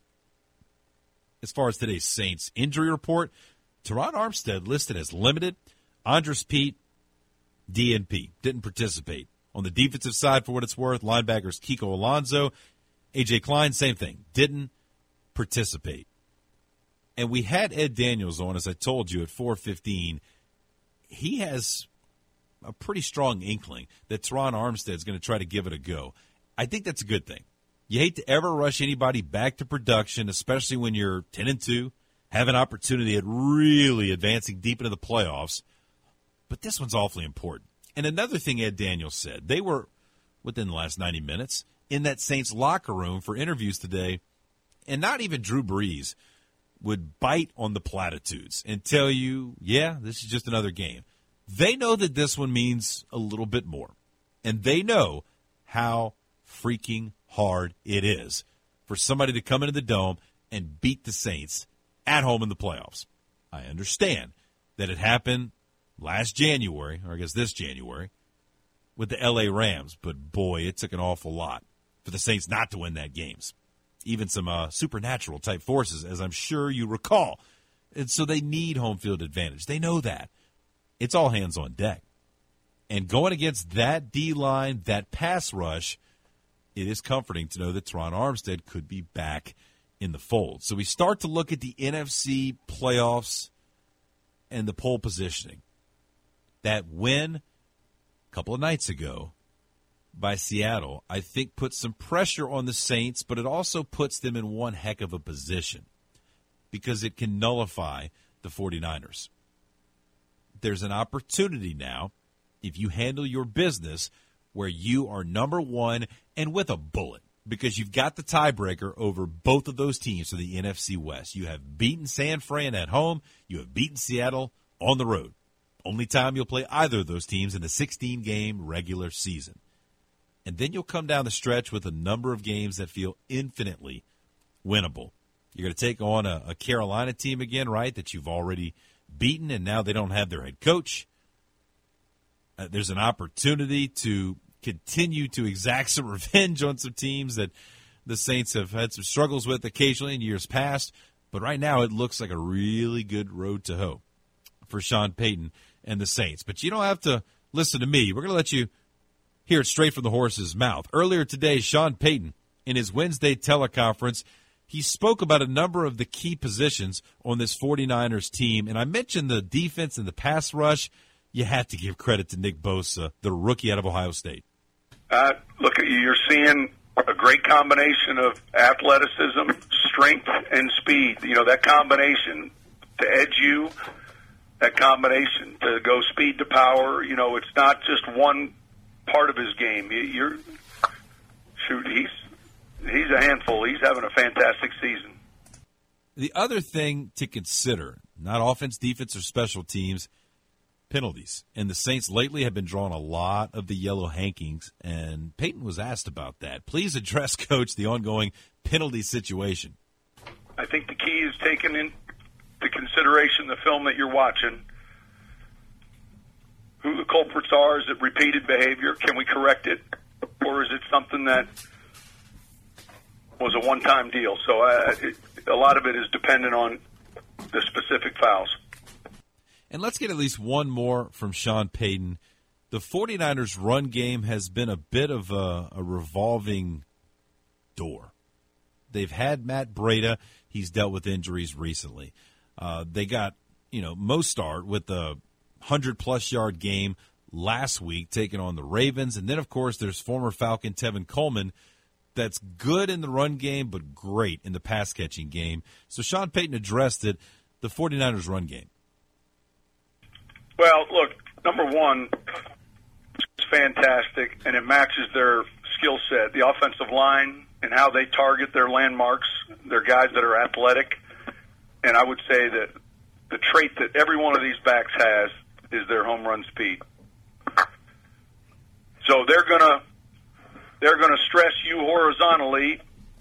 As far as today's Saints injury report, Teron Armstead listed as limited. Andres Pete, D N P, didn't participate. On the defensive side, for what it's worth, linebackers Kiko Alonso, A J Klein, same thing, didn't participate. And we had Ed Daniels on, as I told you, at four fifteen. He has a pretty strong inkling that Teron Armstead is going to try to give it a go. I think that's a good thing. You hate to ever rush anybody back to production, especially when you're ten and two, have an opportunity at really advancing deep into the playoffs. But this one's awfully important. And another thing Ed Daniels said, they were, within the last ninety minutes, in that Saints locker room for interviews today, and not even Drew Brees would bite on the platitudes and tell you, yeah, this is just another game. They know that this one means a little bit more. And they know how freaking hard it is for somebody to come into the Dome and beat the Saints at home in the playoffs. I understand that it happened last January, or I guess this January, with the L A Rams. But, boy, it took an awful lot for the Saints not to win that games. Even some uh, supernatural-type forces, as I'm sure you recall. And so they need home field advantage. They know that. It's all hands on deck. And going against that D-line, that pass rush, it is comforting to know that Teron Armstead could be back in the fold. So we start to look at the N F C playoffs and the pole positioning. That win couple of nights ago by Seattle, I think puts some pressure on the Saints, but it also puts them in one heck of a position because it can nullify the 49ers. There's an opportunity now, if you handle your business, where you are number one and with a bullet, because you've got the tiebreaker over both of those teams for the N F C West. You have beaten San Fran at home. You have beaten Seattle on the road. Only time you'll play either of those teams in the sixteen-game regular season. And then you'll come down the stretch with a number of games that feel infinitely winnable. You're going to take on a, a Carolina team again, right, that you've already beaten, and now they don't have their head coach. Uh, there's an opportunity to continue to exact some revenge on some teams that the Saints have had some struggles with occasionally in years past. But right now it looks like a really good road to hoe for Sean Payton and the Saints. But you don't have to listen to me. We're going to let you hear it straight from the horse's mouth. Earlier today, Sean Payton, in his Wednesday teleconference, he spoke about a number of the key positions on this 49ers team. And I mentioned the defense and the pass rush. You have to give credit to Nick Bosa, the rookie out of Ohio State. Uh, look, you're seeing a great combination of athleticism, strength, and speed. You know, that combination to edge you, that combination to go speed to power. You know, it's not just one part of his game. You're shoot, he's he's a handful. He's having a fantastic season. The other thing to consider, not offense, defense, or special teams, penalties. And the Saints lately have been drawing a lot of the yellow hankings, and Payton was asked about that. Please address, Coach, the ongoing penalty situation. I think the key is taking into consideration the film that you're watching, who the culprits are. Is it repeated behavior? Can we correct it? Or is it something that was a one-time deal? So uh, it, a lot of it is dependent on the specific fouls. And let's get at least one more from Sean Payton. The 49ers' run game has been a bit of a, a revolving door. They've had Matt Breida. He's dealt with injuries recently. Uh, they got, you know, Mostert with the one hundred plus yard game last week, taking on the Ravens. And then, of course, there's former Falcon Tevin Coleman that's good in the run game but great in the pass-catching game. So Sean Payton addressed it, the 49ers' run game. Well, look, number one, it's fantastic, and it matches their skill set. The offensive line and how they target their landmarks, they're guys that are athletic. And I would say that the trait that every one of these backs has is their home run speed. So they're gonna they're gonna stress you horizontally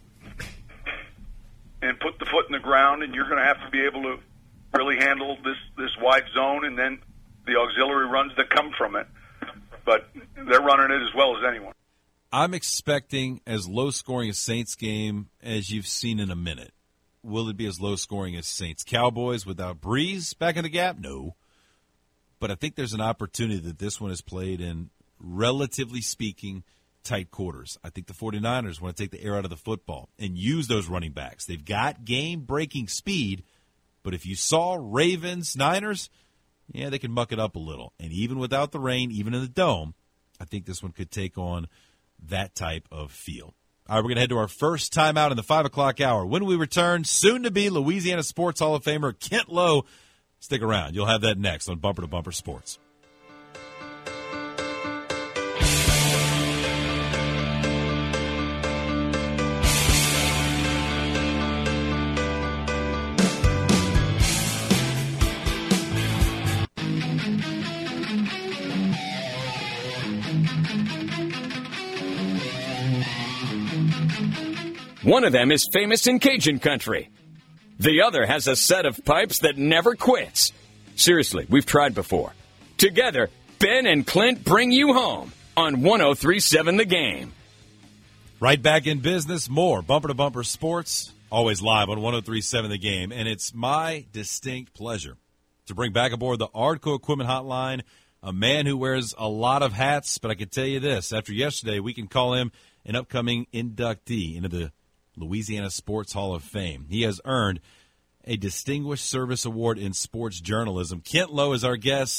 and put the foot in the ground, and you're gonna have to be able to really handle this this wide zone, and then the auxiliary runs that come from it. But they're running it as well as anyone. I'm expecting as low-scoring a Saints game as you've seen in a minute. Will it be as low-scoring as Saints-Cowboys without Breeze back in the gap? No. But I think there's an opportunity that this one is played in, relatively speaking, tight quarters. I think the 49ers want to take the air out of the football and use those running backs. They've got game-breaking speed, but if you saw Ravens, Niners, yeah, they can muck it up a little. And even without the rain, even in the dome, I think this one could take on that type of feel. All right, we're going to head to our first timeout in the five o'clock hour. When we return, soon-to-be Louisiana Sports Hall of Famer Kent Lowe. Stick around. You'll have that next on Bumper to Bumper Sports. One of them is famous in Cajun country. The other has a set of pipes that never quits. Seriously, we've tried before. Together, Ben and Clint bring you home on one oh three point seven The Game. Right back in business, more Bumper to Bumper Sports, always live on one oh three point seven The Game. And it's my distinct pleasure to bring back aboard the Ardco Equipment Hotline, a man who wears a lot of hats, but I can tell you this, after yesterday, we can call him an upcoming inductee into the Louisiana Sports Hall of Fame. He has earned a Distinguished Service Award in Sports Journalism. Kent Lowe is our guest.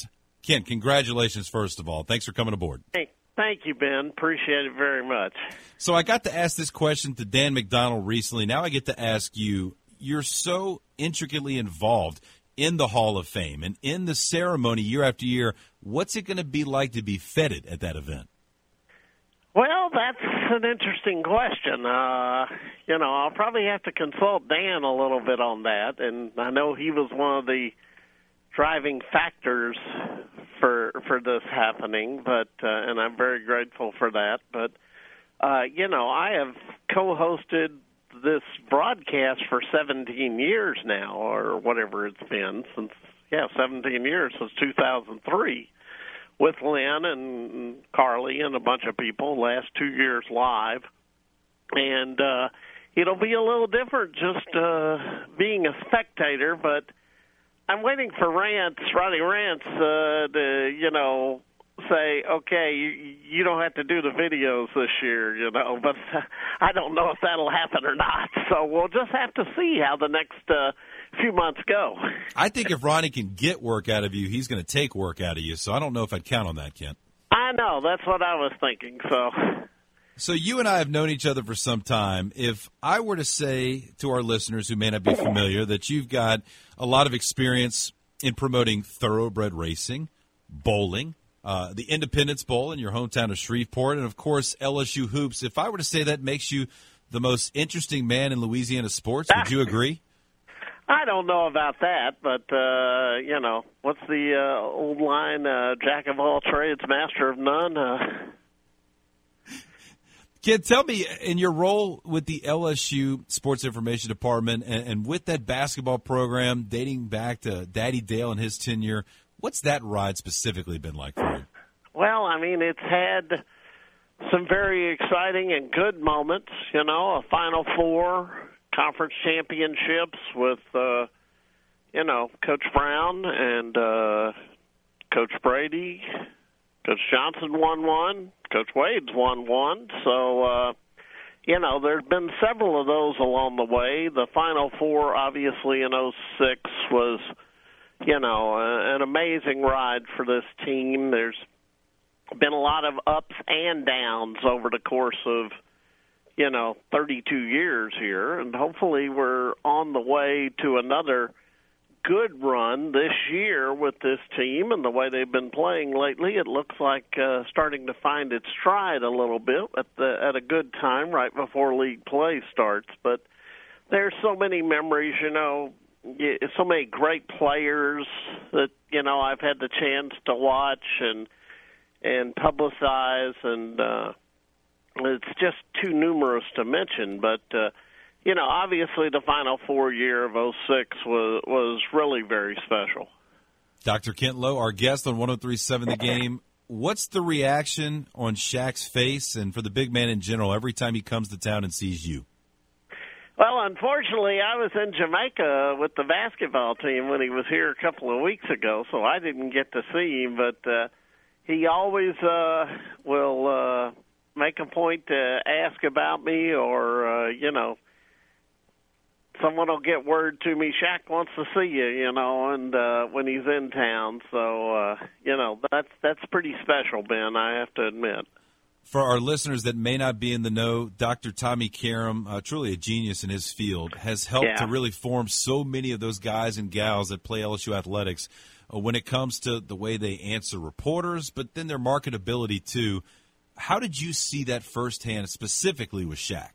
Kent, congratulations, first of all. Thanks for coming aboard. Hey, thank you, Ben. Appreciate it very much. So I got to ask this question to Dan McDonald recently. Now I get to ask you. You're so intricately involved in the Hall of Fame and in the ceremony year after year. What's it going to be like to be feted at that event? Well, that's an interesting question. Uh, you know, I'll probably have to consult Dan a little bit on that, and I know he was one of the driving factors for for this happening, but uh, and I'm very grateful for that. But uh, you know, I have co-hosted this broadcast for seventeen years now, or whatever it's been since yeah, seventeen years since two thousand three, with Lynn and Carly and a bunch of people. Last two years live, and uh, it'll be a little different just uh, being a spectator, but. I'm waiting for Rance, Ronnie Rance, uh, to, you know, say, okay, you, you don't have to do the videos this year, you know, but uh, I don't know if that'll happen or not. So we'll just have to see how the next uh, few months go. I think if Ronnie can get work out of you, he's going to take work out of you. So I don't know if I'd count on that, Kent. I know. That's what I was thinking, so... So you and I have known each other for some time. If I were to say to our listeners who may not be familiar that you've got a lot of experience in promoting thoroughbred racing, bowling, uh, the Independence Bowl in your hometown of Shreveport, and, of course, L S U Hoops, if I were to say that makes you the most interesting man in Louisiana sports, would you agree? I don't know about that, but, uh, you know, what's the uh, old line, uh, jack of all trades, master of none? Uh Kid, tell me, in your role with the L S U Sports Information Department and, and with that basketball program dating back to Daddy Dale and his tenure, what's that ride specifically been like for you? Well, I mean, it's had some very exciting and good moments, you know, a Final Four, conference championships with, uh, you know, Coach Brown and uh, Coach Brady. Coach Johnson won one. Coach Wade's won one. So, uh, you know, there's been several of those along the way. The Final Four, obviously, in oh six was, you know, a, an amazing ride for this team. There's been a lot of ups and downs over the course of, you know, thirty-two years here. And hopefully we're on the way to another good run this year with this team, and the way they've been playing lately, it looks like uh, starting to find its stride a little bit at the at a good time right before league play starts. But there's so many memories, you know, so many great players that, you know, I've had the chance to watch and and publicize, and uh, it's just too numerous to mention, but uh, you know, obviously the Final Four year of oh six was was really very special. Doctor Kent Lowe, our guest on one oh three point seven The Game. What's the reaction on Shaq's face and for the big man in general every time he comes to town and sees you? Well, unfortunately, I was in Jamaica with the basketball team when he was here a couple of weeks ago, so I didn't get to see him. But uh, he always uh, will uh, make a point to ask about me, or, uh, you know, someone will get word to me, Shaq wants to see you, you know, and uh, when he's in town. So, uh, you know, that's that's pretty special, Ben, I have to admit. For our listeners that may not be in the know, Doctor Tommy Karam, uh, truly a genius in his field, has helped yeah. to really form so many of those guys and gals that play L S U athletics uh, when it comes to the way they answer reporters, but then their marketability too. How did you see that firsthand, specifically with Shaq?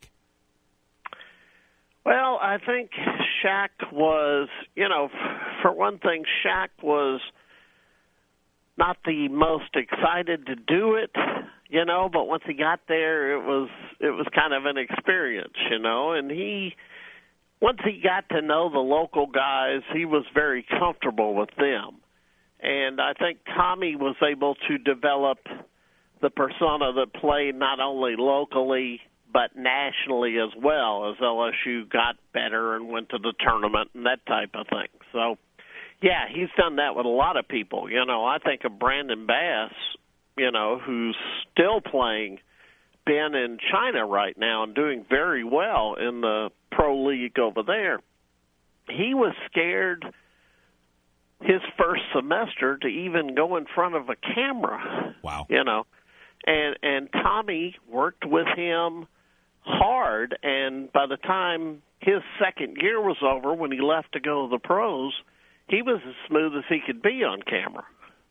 Well, I think Shaq was, you know, for one thing, Shaq was not the most excited to do it, you know, but once he got there, it was it was kind of an experience, you know, and he, once he got to know the local guys, he was very comfortable with them. And I think Tommy was able to develop the persona that played not only locally but nationally as well, as L S U got better and went to the tournament and that type of thing. So, yeah, he's done that with a lot of people. You know, I think of Brandon Bass, you know, who's still playing, been in China right now and doing very well in the pro league over there. He was scared his first semester to even go in front of a camera. Wow. You know, and and Tommy worked with him hard, and by the time his second year was over, when he left to go to the pros, he was as smooth as he could be on camera.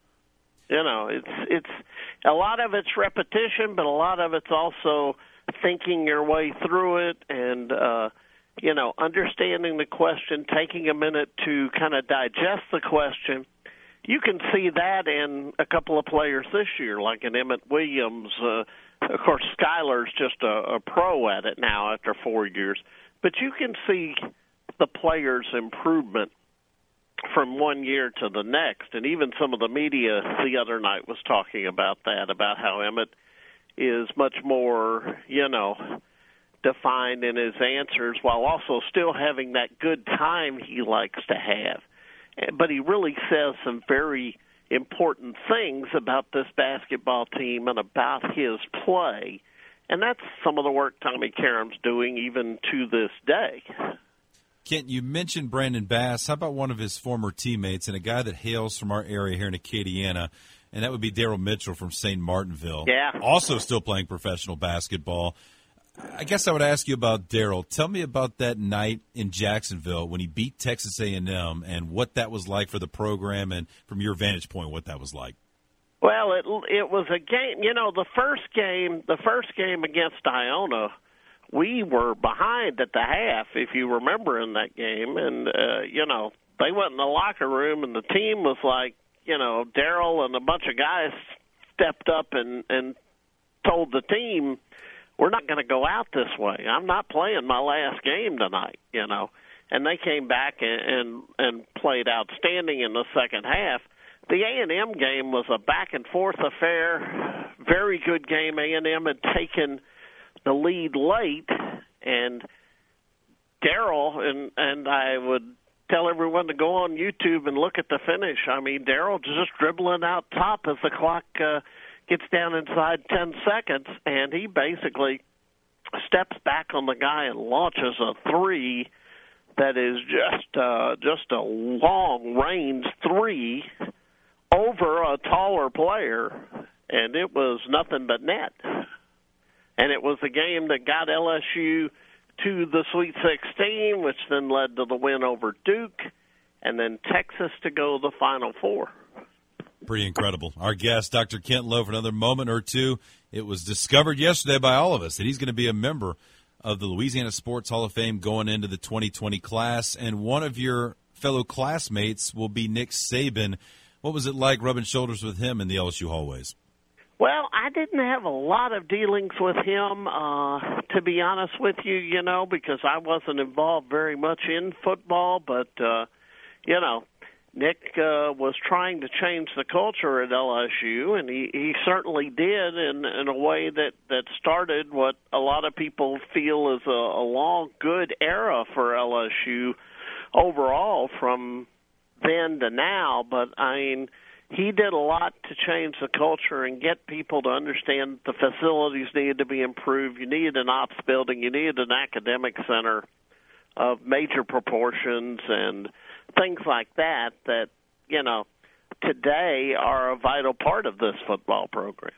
You know, it's it's a lot of it's repetition, but a lot of it's also thinking your way through it and, uh, you know, understanding the question, taking a minute to kind of digest the question. You can see that in a couple of players this year, like in Emmett Williams. Uh, of course, Skyler's just a, a pro at it now after four years. But you can see the players' improvement from one year to the next. And even some of the media the other night was talking about that, about how Emmett is much more, you know, defined in his answers while also still having that good time he likes to have. But he really says some very important things about this basketball team and about his play. And that's some of the work Tommy Karem's doing even to this day. Kent, you mentioned Brandon Bass. How about one of his former teammates and a guy that hails from our area here in Acadiana, and that would be Daryl Mitchell from Saint Martinville. Yeah. Also still playing professional basketball. I guess I would ask you about Daryl. Tell me about that night in Jacksonville when he beat Texas A and M and what that was like for the program, and from your vantage point, what that was like. Well, it it was a game. You know, the first game, the first game against Iona, we were behind at the half, if you remember, in that game. And, uh, you know, they went in the locker room, and the team was like, you know, Daryl and a bunch of guys stepped up and, and told the team, we're not going to go out this way. I'm not playing my last game tonight, you know. And they came back and, and, and played outstanding in the second half. The A and M game was a back-and-forth affair, very good game. A and M had taken the lead late, and Daryl, and, and I would tell everyone to go on YouTube and look at the finish. I mean, Daryl just dribbling out top as the clock uh, gets down inside ten seconds, and he basically steps back on the guy and launches a three that is just uh, just a long-range three over a taller player, and it was nothing but net. And it was a game that got L S U to the Sweet sixteen, which then led to the win over Duke, and then Texas to go to the Final Four. Pretty incredible. Our guest, Doctor Kent Lowe, for another moment or two. It was discovered yesterday by all of us that he's going to be a member of the Louisiana Sports Hall of Fame going into the twenty twenty class, and one of your fellow classmates will be Nick Saban. What was it like rubbing shoulders with him in the L S U hallways? Well, I didn't have a lot of dealings with him, uh, to be honest with you, you know, because I wasn't involved very much in football. But, uh, you know, Nick uh, was trying to change the culture at L S U, and he, he certainly did in, in a way that, that started what a lot of people feel is a, a long, good era for L S U overall from then to now. But, I mean, he did a lot to change the culture and get people to understand the facilities needed to be improved. You needed an ops building. You needed an academic center of major proportions and things like that that, you know, today are a vital part of this football program.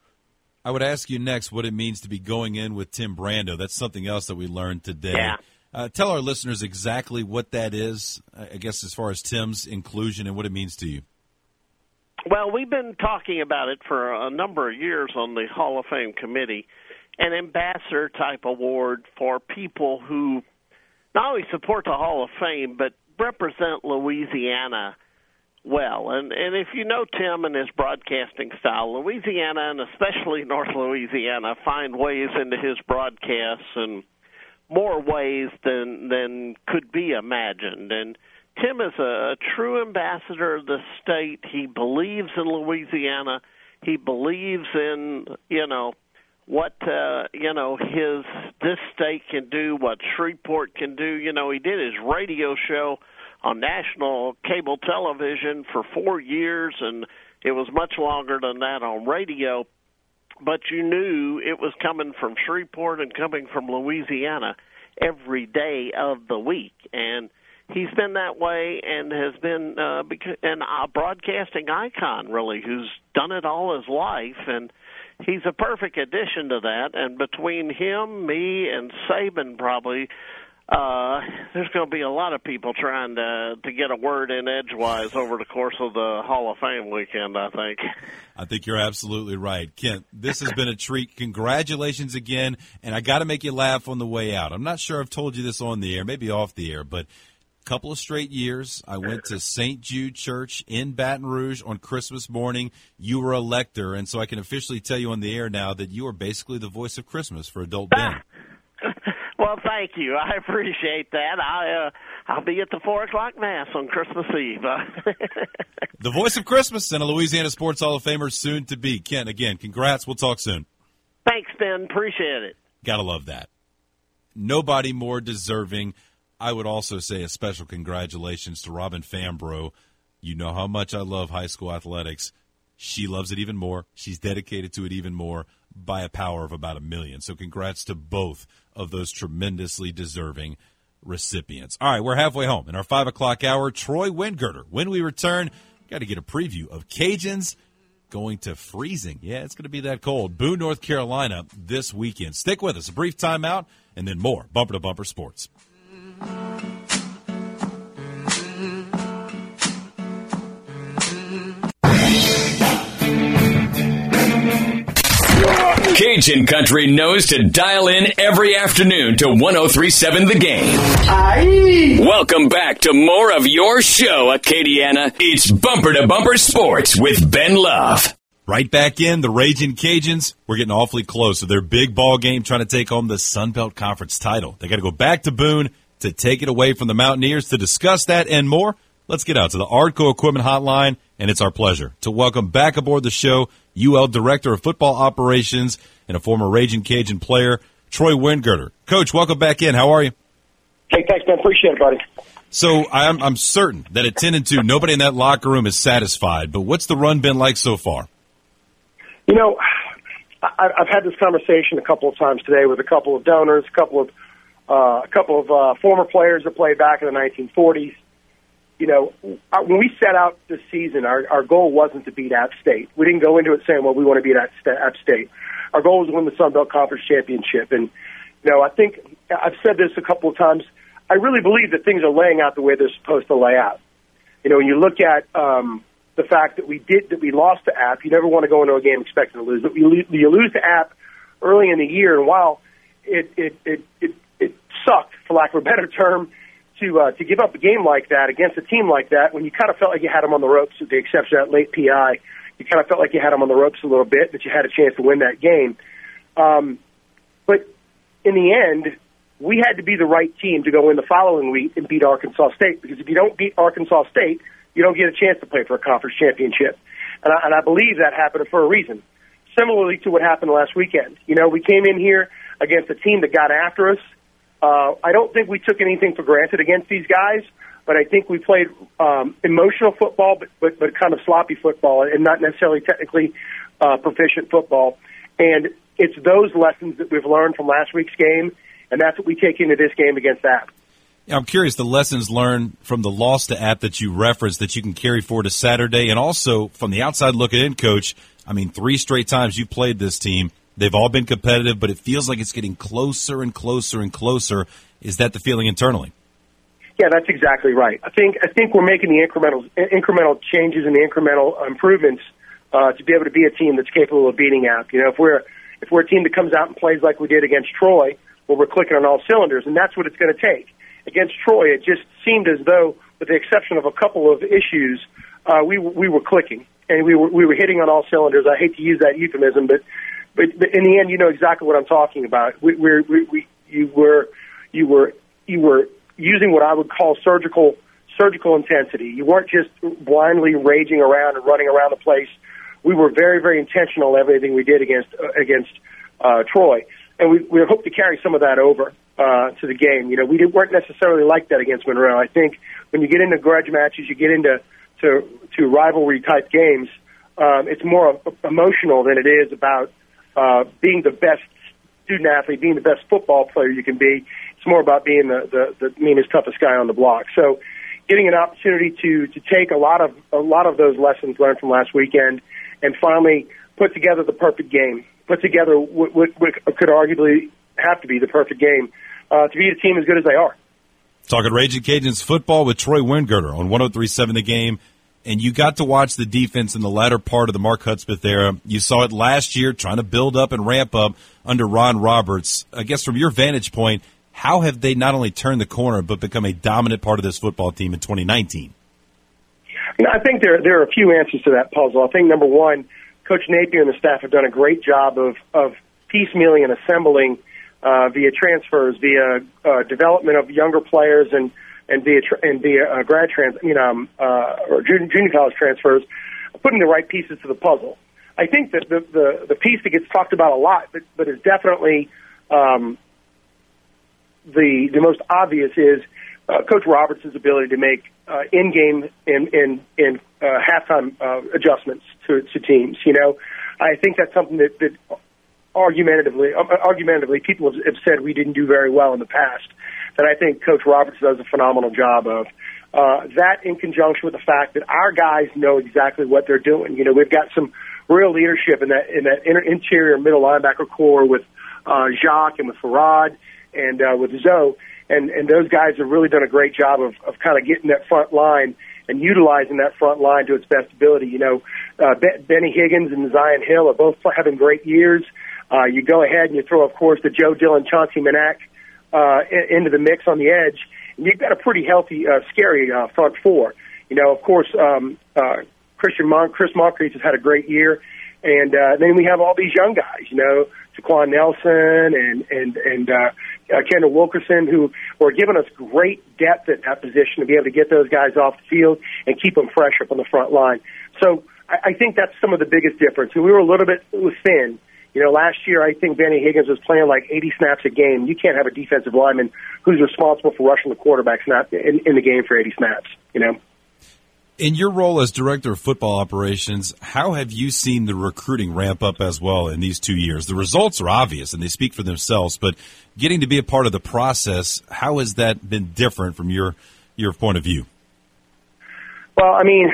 I would ask you next what it means to be going in with Tim Brando. That's something else that we learned today. Yeah. Uh, tell our listeners exactly what that is, I guess, as far as Tim's inclusion and what it means to you. Well, we've been talking about it for a number of years on the Hall of Fame committee, an ambassador-type award for people who not only support the Hall of Fame, but represent Louisiana well. And, and if you know Tim and his broadcasting style, Louisiana, and especially North Louisiana, find ways into his broadcasts and more ways than, than could be imagined. And Tim is a, a true ambassador of the state. He believes in Louisiana. He believes in, you know, what, uh, you know, his this state can do, what Shreveport can do. You know, he did his radio show on national cable television for four years, and it was much longer than that on radio. But you knew it was coming from Shreveport and coming from Louisiana every day of the week. And he's been that way and has been uh, an, a broadcasting icon, really, who's done it all his life, and he's a perfect addition to that. And between him, me, and Saban, probably, uh, there's going to be a lot of people trying to to get a word in edgewise over the course of the Hall of Fame weekend, I think. I think you're absolutely right. Kent, this has been a treat. Congratulations again, and I got to make you laugh on the way out. I'm not sure I've told you this on the air, maybe off the air, but couple of straight years, I went to Saint Jude Church in Baton Rouge on Christmas morning. You were a lector, and so I can officially tell you on the air now that you are basically the voice of Christmas for adult Ben. Well, thank you. I appreciate that. I, uh, I'll be at the four o'clock Mass on Christmas Eve. The voice of Christmas and a Louisiana Sports Hall of Famer soon to be. Kent, again, congrats. We'll talk soon. Thanks, Ben. Appreciate it. Gotta love that. Nobody more deserving. I would also say a special congratulations to Robin Fambrough. You know how much I love high school athletics. She loves it even more. She's dedicated to it even more by a power of about a million. So congrats to both of those tremendously deserving recipients. All right, we're halfway home in our five o'clock hour. Troy Wingirter. When we return, got to get a preview of Cajuns going to freezing. Yeah, it's going to be that cold. Boone, North Carolina this weekend. Stick with us. A brief timeout and then more Bumper to Bumper Sports. Cajun Country knows to dial in every afternoon to one oh three point seven The Game. Aye. Welcome back to more of your show, Acadiana. It's Bumper to Bumper Sports with Ben Love. Right back in, the Ragin' Cajuns. We're getting awfully close to their big ball game trying to take home the Sun Belt Conference title. They got to go back to Boone to take it away from the Mountaineers. To discuss that and more, let's get out to the Ardco Equipment Hotline, and it's our pleasure to welcome back aboard the show U L Director of Football Operations and a former Ragin' Cajun player, Troy Wingirter. Coach, welcome back in. How are you? Hey, thanks, man. Appreciate it, buddy. So I'm, I'm certain that at ten and two, nobody in that locker room is satisfied, but what's the run been like so far? You know, I, I've had this conversation a couple of times today with a couple of donors, a couple of uh, a couple of uh, former players that played back in the nineteen forties. You know, when we set out this season, our, our goal wasn't to beat App State. We didn't go into it saying, well, we want to beat App State. Our goal was to win the Sun Belt Conference Championship. And, you know, I think I've said this a couple of times. I really believe that things are laying out the way they're supposed to lay out. You know, when you look at um, the fact that we did that we lost to App, you never want to go into a game expecting to lose. But you, you lose to App early in the year, and while it it, it, it, it sucked, for lack of a better term, to uh, to give up a game like that against a team like that, when you kind of felt like you had them on the ropes, with the exception of that late P I, you kind of felt like you had them on the ropes a little bit, that you had a chance to win that game. Um, but in the end, we had to be the right team to go in the following week and beat Arkansas State, because if you don't beat Arkansas State, you don't get a chance to play for a conference championship. And I, and I believe that happened for a reason. Similarly to what happened last weekend. You know, we came in here against a team that got after us. Uh, I don't think we took anything for granted against these guys, but I think we played um, emotional football, but, but, but kind of sloppy football and not necessarily technically uh, proficient football. And it's those lessons that we've learned from last week's game, and that's what we take into this game against App. Yeah, I'm curious, the lessons learned from the loss to App that you referenced that you can carry forward to Saturday, and also from the outside looking in, Coach, I mean, three straight times you played this team. They've all been competitive, but it feels like it's getting closer and closer and closer. Is that the feeling internally? Yeah, that's exactly right. I think I think we're making the incremental incremental changes and the incremental improvements uh, to be able to be a team that's capable of beating App. You know, if we're if we're a team that comes out and plays like we did against Troy, well, we're clicking on all cylinders, and that's what it's going to take. Against Troy, it just seemed as though, with the exception of a couple of issues, uh, we we were clicking and we were we were hitting on all cylinders. I hate to use that euphemism, but. But, but in the end, you know exactly what I'm talking about. We, we're, we, we, you were, you were, you were using what I would call surgical, surgical intensity. You weren't just blindly raging around and running around the place. We were very, very intentional in everything we did against uh, against uh, Troy, and we, we hope to carry some of that over uh, to the game. You know, we didn't, weren't necessarily like that against Monroe. I think when you get into grudge matches, you get into to to rivalry type games. Um, it's more emotional than it is about. Uh, being the best student athlete, being the best football player you can be, It's more about being the, the, the meanest, toughest guy on the block. So getting an opportunity to, to take a lot of a lot of those lessons learned from last weekend and finally put together the perfect game, put together what, what, what could arguably have to be the perfect game uh, to beat a team as good as they are. Talking Raging Cajuns football with Troy Wingirter on one oh three point seven The Game. And you got to watch the defense in the latter part of the Mark Hudspeth era. You saw it last year trying to build up and ramp up under Ron Roberts. I guess from your vantage point, how have they not only turned the corner but become a dominant part of this football team in twenty nineteen? You know, I think there there are a few answers to that puzzle. I think, number one, Coach Napier and the staff have done a great job of, of piecemealing and assembling uh, via transfers, via uh, development of younger players, and and via and via uh, grad trans, you know, um, uh, or junior, junior college transfers, putting the right pieces to the puzzle. I think that the the, the piece that gets talked about a lot, but, but is definitely um, the the most obvious is uh, Coach Roberts' ability to make uh, in-game and in, in, in uh, halftime uh, adjustments to, to teams. You know, I think that's something that, that argumentatively, uh, argumentatively, people have, have said we didn't do very well in the past. That I think Coach Roberts does a phenomenal job of. Uh, that in conjunction with the fact that our guys know exactly what they're doing. You know, we've got some real leadership in that in that inner, interior middle linebacker core with uh, Jacques and with Farad and uh, with Zoe. And, and those guys have really done a great job of, of kind of getting that front line and utilizing that front line to its best ability. You know, uh, Be- Benny Higgins and Zion Hill are both having great years. Uh, you go ahead and you throw, of course, the Joe Dillon, Chauncey Manak Uh, into the mix on the edge, and you've got a pretty healthy, uh, scary uh, front four. You know, of course, um, uh, Christian Mon- Chris Moncrief has had a great year, and uh, then we have all these young guys. You know, Jaquan Nelson and and and uh, uh, Kendall Wilkerson, who are giving us great depth at that position to be able to get those guys off the field and keep them fresh up on the front line. So I, I think that's some of the biggest difference. And we were a little bit thin. You know, last year I think Benny Higgins was playing like eighty snaps a game. You can't have a defensive lineman who's responsible for rushing the quarterback snap in, in the game for eighty snaps, you know. In your role as director of football operations, how have you seen the recruiting ramp up as well in these two years? The results are obvious and they speak for themselves, but getting to be a part of the process, how has that been different from your your point of view? Well, I mean,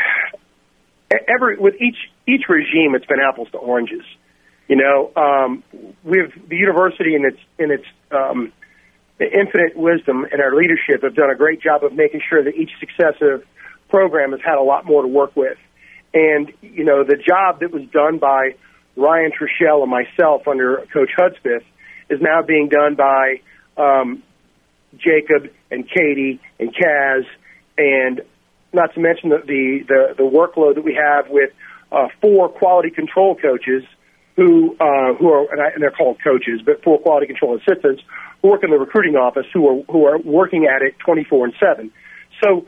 every with each each regime, it's been apples to oranges. You know, um, with the university and its in its um, infinite wisdom and our leadership have done a great job of making sure that each successive program has had a lot more to work with. And, you know, the job that was done by Ryan Trishelle and myself under Coach Hudspeth is now being done by um, Jacob and Katie and Kaz, and not to mention the, the, the, the workload that we have with uh, four quality control coaches who uh, who are, and, I, and they're called coaches, but four quality control assistants who work in the recruiting office who are who are working at it twenty-four and seven. So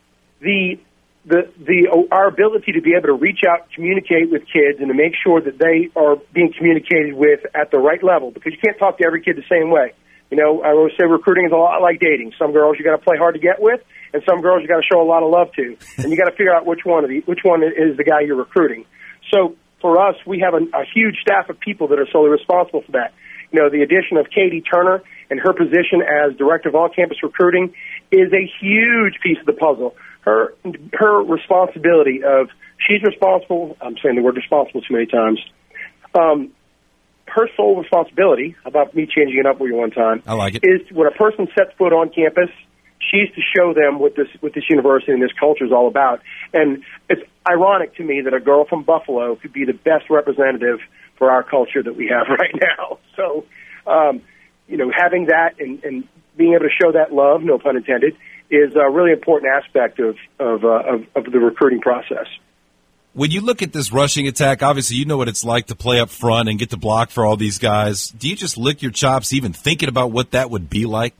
the the the our ability to be able to reach out, communicate with kids, and to make sure that they are being communicated with at the right level, because you can't talk to every kid the same way. You know, I always say recruiting is a lot like dating. Some girls you got to play hard to get with, and some girls you got to show a lot of love to, and you got to figure out which one of the which one is the guy you're recruiting. So for us, we have a, a huge staff of people that are solely responsible for that. You know, the addition of Katie Turner and her position as director of all-campus recruiting is a huge piece of the puzzle. Her her responsibility of she's responsible. I'm saying the word responsible too many times. Um, her sole responsibility, how about me changing it up for you one time? I like it. Is when a person sets foot on campus, she's to show them what this what this university and this culture is all about. And it's ironic to me that a girl from Buffalo could be the best representative for our culture that we have right now. So, um, you know, having that and, and being able to show that love, no pun intended, is a really important aspect of of, uh, of of the recruiting process. When you look at this rushing attack, obviously you know what it's like to play up front and get to block for all these guys. Do you just lick your chops even thinking about what that would be like?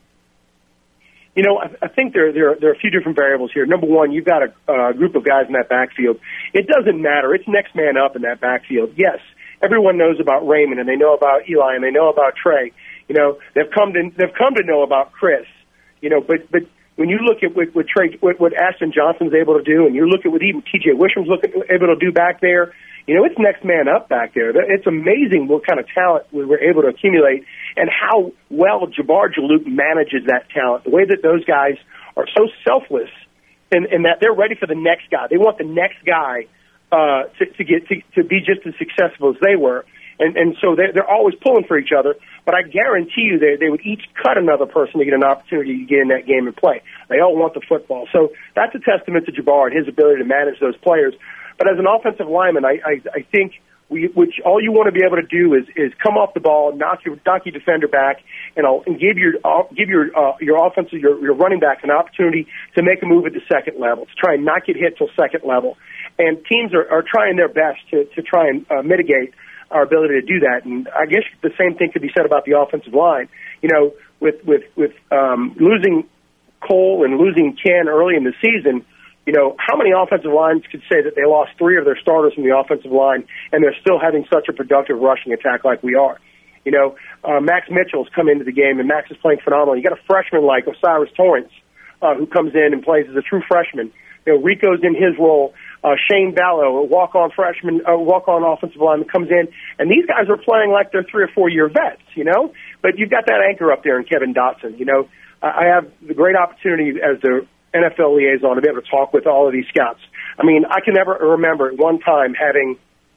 You know, I, I think there, there, there are a few different variables here. Number one, you've got a uh, group of guys in that backfield. It doesn't matter. It's next man up in that backfield. Yes, everyone knows about Raymond, and they know about Eli, and they know about Trey. You know, they've come to they've come to know about Chris. You know, but but when you look at what, what Trey, what, what Ashton Johnson's able to do, and you look at what even T J Wisham's looking able to do back there, you know, it's next man up back there. It's amazing what kind of talent we were able to accumulate and how well Jabbar Jaloop manages that talent. The way that those guys are so selfless in, in that they're ready for the next guy. They want the next guy uh, to, to get to, to be just as successful as they were. And, and so they're, they're always pulling for each other. But I guarantee you they, they would each cut another person to get an opportunity to get in that game and play. They all want the football. So that's a testament to Jabbar and his ability to manage those players. But as an offensive lineman, I, I, I think we, which all you want to be able to do is, is come off the ball, knock your, knock your defender back, and, I'll, and give your uh, give your uh, your offensive your, your running back an opportunity to make a move at the second level, to try and not get hit till second level. And teams are, are trying their best to, to try and uh, mitigate our ability to do that. And I guess the same thing could be said about the offensive line. You know, with with with um, losing Cole and losing Ken early in the season, you know, how many offensive lines could say that they lost three of their starters from the offensive line and they're still having such a productive rushing attack like we are? You know, uh, Max Mitchell's come into the game, and Max is playing phenomenal. You got a freshman like Osiris Torrance uh, who comes in and plays as a true freshman. You know, Rico's in his role. Uh, Shane Ballo, a walk-on freshman, a walk-on offensive lineman, comes in, and these guys are playing like they're three or four-year vets, you know? But you've got that anchor up there in Kevin Dotson, you know? I have the great opportunity as the N F L liaison to be able to talk with all of these scouts. I mean, I can never remember at one time having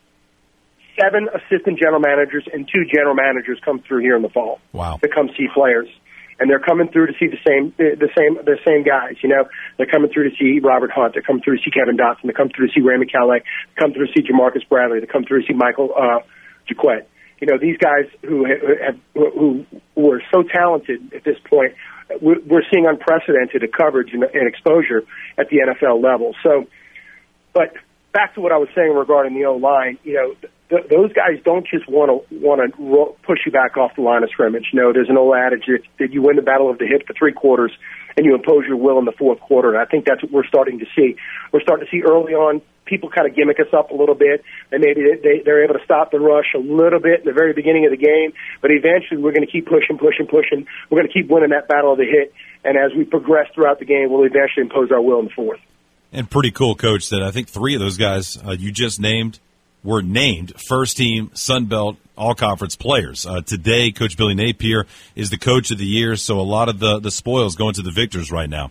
seven assistant general managers and two general managers come through here in the fall. Wow. To come see players. And they're coming through to see the same, the same, the same guys. You know, they're coming through to see Robert Hunt. They're coming through to see Kevin Dotson. They come through to see Ray McCallum. They come through to see Jamarcus Bradley. They come through to see Michael uh, Jaquette. You know, these guys who have, who were so talented at this point, we're seeing unprecedented coverage and, and exposure at the N F L level. So, but back to what I was saying regarding the O-line, you know, th- those guys don't just want to want to ro- push you back off the line of scrimmage. No, there's an old adage that, that you win the battle of the hip for three quarters and you impose your will in the fourth quarter. And I think that's what we're starting to see. We're starting to see early on people kind of gimmick us up a little bit, and maybe they, they're able to stop the rush a little bit in the very beginning of the game, but eventually we're going to keep pushing, pushing, pushing. We're going to keep winning that battle of the hit, and as we progress throughout the game, we'll eventually impose our will in the fourth. And pretty cool, Coach, that I think three of those guys uh, you just named were named first-team Sun Belt all-conference players. Uh, today, Coach Billy Napier is the Coach of the Year, so a lot of the, the spoils going to the victors right now.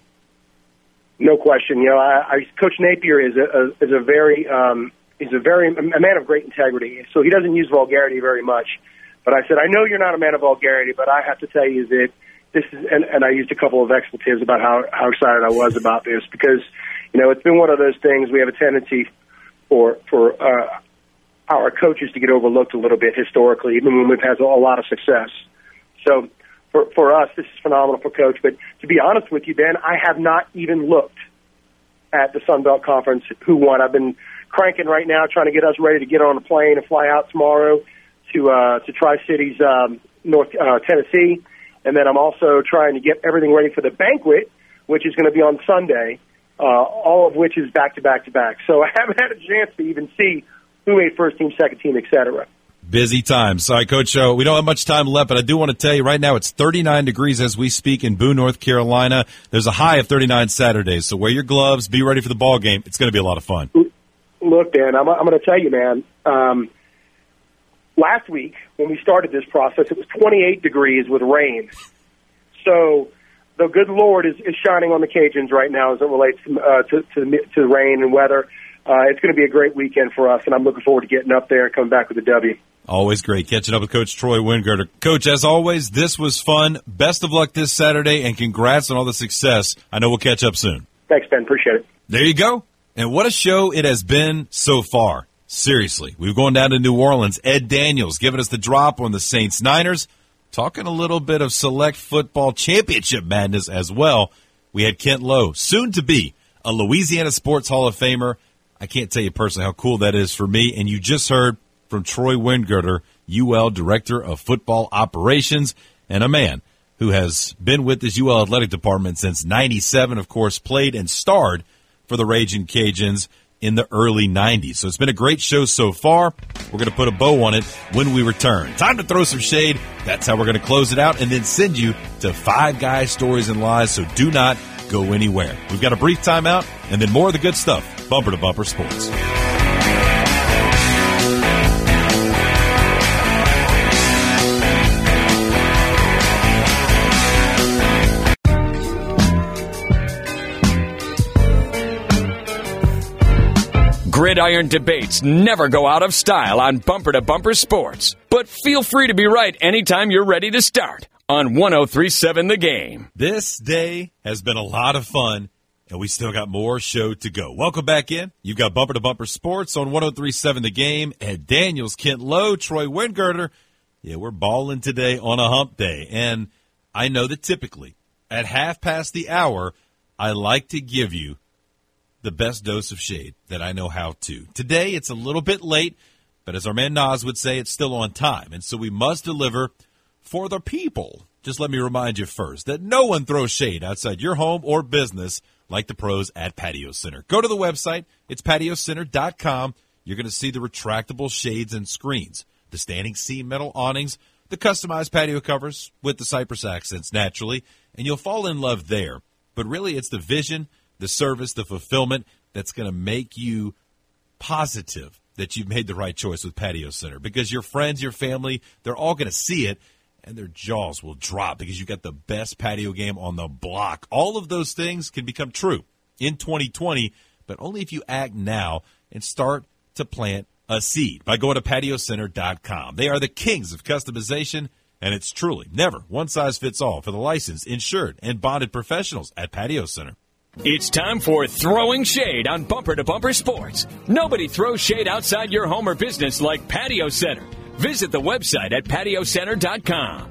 No question. You know, I, I, Coach Napier is a, a is a very um, is a very a man of great integrity. So he doesn't use vulgarity very much. But I said, I know you're not a man of vulgarity, but I have to tell you that this is, and, and I used a couple of expletives about how how excited I was about this because, you know, it's been one of those things we have a tendency for for uh, our coaches to get overlooked a little bit historically, even when we've had a lot of success. So. For, for us, this is phenomenal for Coach. But to be honest with you, Ben, I have not even looked at the Sun Belt Conference who won. I've been cranking right now, trying to get us ready to get on a plane and fly out tomorrow to uh, to Tri-Cities, um, North uh, Tennessee. And then I'm also trying to get everything ready for the banquet, which is going to be on Sunday, uh, all of which is back-to-back to back. So I haven't had a chance to even see who made first team, second team, et cetera. Busy times. Sorry, Coach. Uh, we don't have much time left, but I do want to tell you right now it's thirty-nine degrees as we speak in Boone, North Carolina. There's a high of thirty-nine Saturdays, so wear your gloves. Be ready for the ball game. It's going to be a lot of fun. Look, Dan, I'm, I'm going to tell you, man, um, last week when we started this process, it was twenty-eight degrees with rain. So the good Lord is, is shining on the Cajuns right now as it relates to, uh, to, to, to rain and weather. Uh, it's going to be a great weekend for us, and I'm looking forward to getting up there and coming back with a W. Always great catching up with Coach Troy Wingirter. Coach, as always, this was fun. Best of luck this Saturday, and congrats on all the success. I know we'll catch up soon. Thanks, Ben. Appreciate it. There you go. And what a show it has been so far. Seriously, we've gone down to New Orleans. Ed Daniels giving us the drop on the Saints-Niners, talking a little bit of select football championship madness as well. We had Kent Lowe, soon to be a Louisiana Sports Hall of Famer. I can't tell you personally how cool that is for me. And you just heard from Troy Wingirter, U L Director of Football Operations, and a man who has been with this U L Athletic Department since ninety-seven, of course, played and starred for the Ragin' Cajuns in the early nineties. So it's been a great show so far. We're going to put a bow on it when we return. Time to throw some shade. That's how we're going to close it out and then send you to Five Guys Stories and Lies, so do not go anywhere. We've got a brief timeout and then more of the good stuff. Bumper to Bumper Sports. gridiron debates never go out of style on Bumper to Bumper Sports. But feel free to be right anytime you're ready to start on one oh three seven The Game. This day has been a lot of fun, and we still got more show to go. Welcome back in. You've got Bumper to Bumper Sports on one oh three seven The Game. Ed Daniels, Kent Lowe, Troy Wingirter. Yeah, we're balling today on a hump day. And I know that typically at half past the hour, I like to give you the best dose of shade that I know how to. Today, it's a little bit late, but as our man Nas would say, it's still on time. And so we must deliver for the people. Just let me remind you first that no one throws shade outside your home or business like the pros at Patio Center. Go to the website. It's patio center dot com. You're going to see the retractable shades and screens, the standing seam metal awnings, the customized patio covers with the Cypress accents naturally, and you'll fall in love there. But really, it's the vision, the service, the fulfillment that's going to make you positive that you've made the right choice with Patio Center, because your friends, your family, they're all going to see it, and their jaws will drop because you got the best patio game on the block. All of those things can become true in twenty twenty, but only if you act now and start to plant a seed by going to patio center dot com. They are the kings of customization, and it's truly never one size fits all for the licensed, insured, and bonded professionals at Patio Center. It's time for Throwing Shade on Bumper to Bumper Sports. Nobody throws shade outside your home or business like Patio Center. Visit the website at patio center dot com.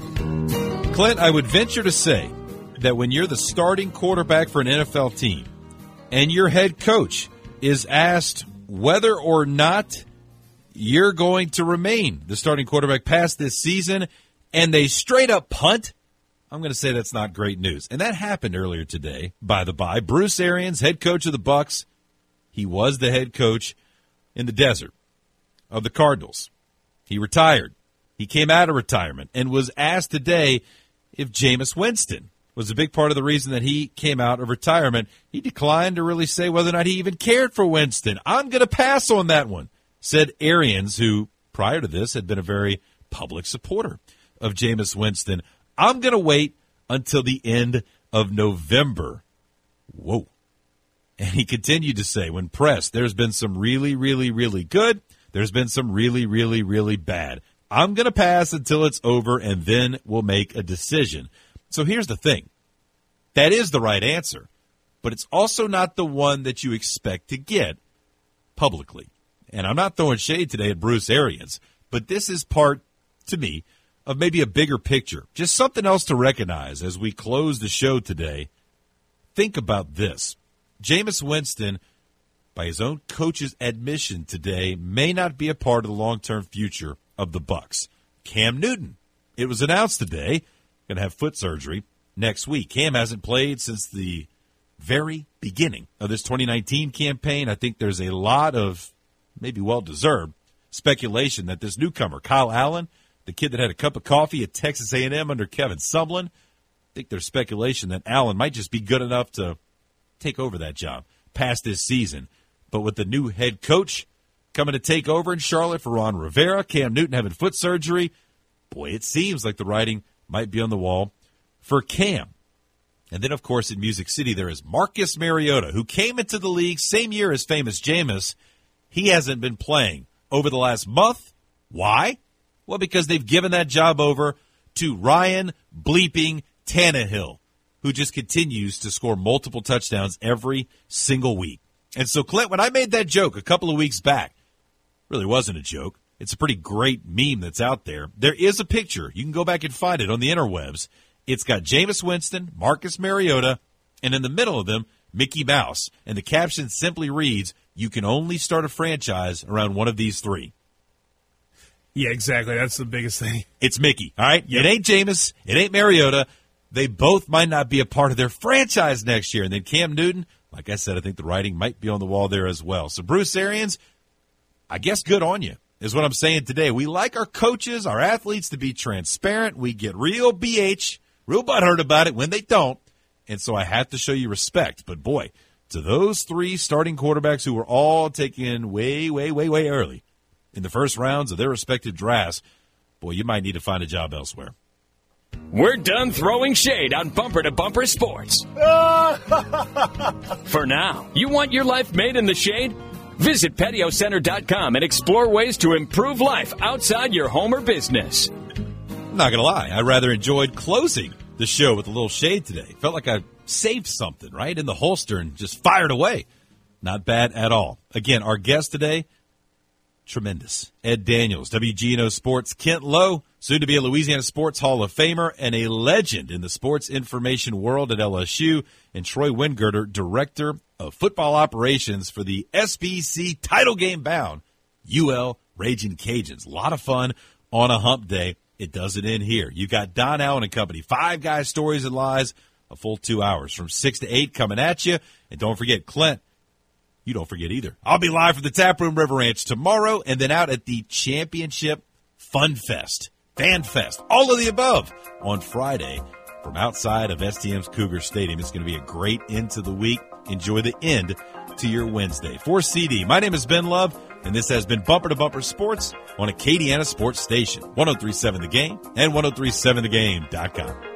Clint, I would venture to say that when you're the starting quarterback for an N F L team and your head coach is asked whether or not you're going to remain the starting quarterback past this season and they straight up punt, I'm going to say that's not great news. And that happened earlier today, by the by. Bruce Arians, head coach of the Bucs, he was the head coach in the desert of the Cardinals. He retired. He came out of retirement and was asked today if Jameis Winston was a big part of the reason that he came out of retirement. He declined to really say whether or not he even cared for Winston. I'm going to pass on that one, said Arians, who prior to this had been a very public supporter of Jameis Winston. I'm going to wait until the end of November. Whoa. And he continued to say, when pressed, there's been some really, really, really good. There's been some really, really, really bad. I'm going to pass until it's over, and then we'll make a decision. So here's the thing. That is the right answer, but it's also not the one that you expect to get publicly. And I'm not throwing shade today at Bruce Arians, but this is part, to me, of maybe a bigger picture. Just something else to recognize as we close the show today. Think about this. Jameis Winston, by his own coach's admission today, may not be a part of the long-term future of the Bucs. Cam Newton, it was announced today, going to have foot surgery next week. Cam hasn't played since the very beginning of this twenty nineteen campaign. I think there's a lot of, maybe well-deserved, speculation that this newcomer, Kyle Allen, the kid that had a cup of coffee at Texas A and M under Kevin Sumlin, I think there's speculation that Allen might just be good enough to take over that job past this season. But with the new head coach coming to take over in Charlotte for Ron Rivera, Cam Newton having foot surgery, boy, it seems like the writing might be on the wall for Cam. And then, of course, in Music City, there is Marcus Mariota, who came into the league same year as famous Jameis. He hasn't been playing over the last month. Why? Well, because they've given that job over to Ryan bleeping Tannehill, who just continues to score multiple touchdowns every single week. And so, Clint, when I made that joke a couple of weeks back, really wasn't a joke. It's a pretty great meme that's out there. There is a picture. You can go back and find it on the interwebs. It's got Jameis Winston, Marcus Mariota, and in the middle of them, Mickey Mouse. And the caption simply reads, you can only start a franchise around one of these three. Yeah, exactly. That's the biggest thing. It's Mickey, all right? Yep. It ain't Jameis. It ain't Mariota. They both might not be a part of their franchise next year. And then Cam Newton, like I said, I think the writing might be on the wall there as well. So Bruce Arians, I guess good on you is what I'm saying today. We like our coaches, our athletes to be transparent. We get real B H, real butthurt about it when they don't. And so I have to show you respect. But, boy, to those three starting quarterbacks who were all taken way, way, way, way early in the first rounds of their respective drafts, boy, you might need to find a job elsewhere. We're done throwing shade on Bumper to Bumper Sports. For now, you want your life made in the shade? Visit patio center dot com and explore ways to improve life outside your home or business. I'm not going to lie. I rather enjoyed closing the show with a little shade today. Felt like I saved something, right, in the holster and just fired away. Not bad at all. Again, our guest today, tremendous. Ed Daniels, W G N O Sports. Kent Lowe, soon to be a Louisiana Sports Hall of Famer and a legend in the sports information world at L S U. And Troy Wingirter, Director of Football Operations for the S B C title game bound U L Raging Cajuns. A lot of fun on a hump day. It doesn't end here. You got Don Allen and company. Five Guys, Stories, and Lies. A full two hours from six to eight coming at you. And don't forget, Clint, you don't forget either. I'll be live from the Taproom River Ranch tomorrow and then out at the Championship Fun Fest, Fan Fest, all of the above on Friday from outside of S T M's Cougar Stadium. It's going to be a great end to the week. Enjoy the end to your Wednesday. For C D, my name is Ben Love, and this has been Bumper to Bumper Sports on Acadiana Sports Station, one oh three point seven The Game and one oh three point seven the game dot com.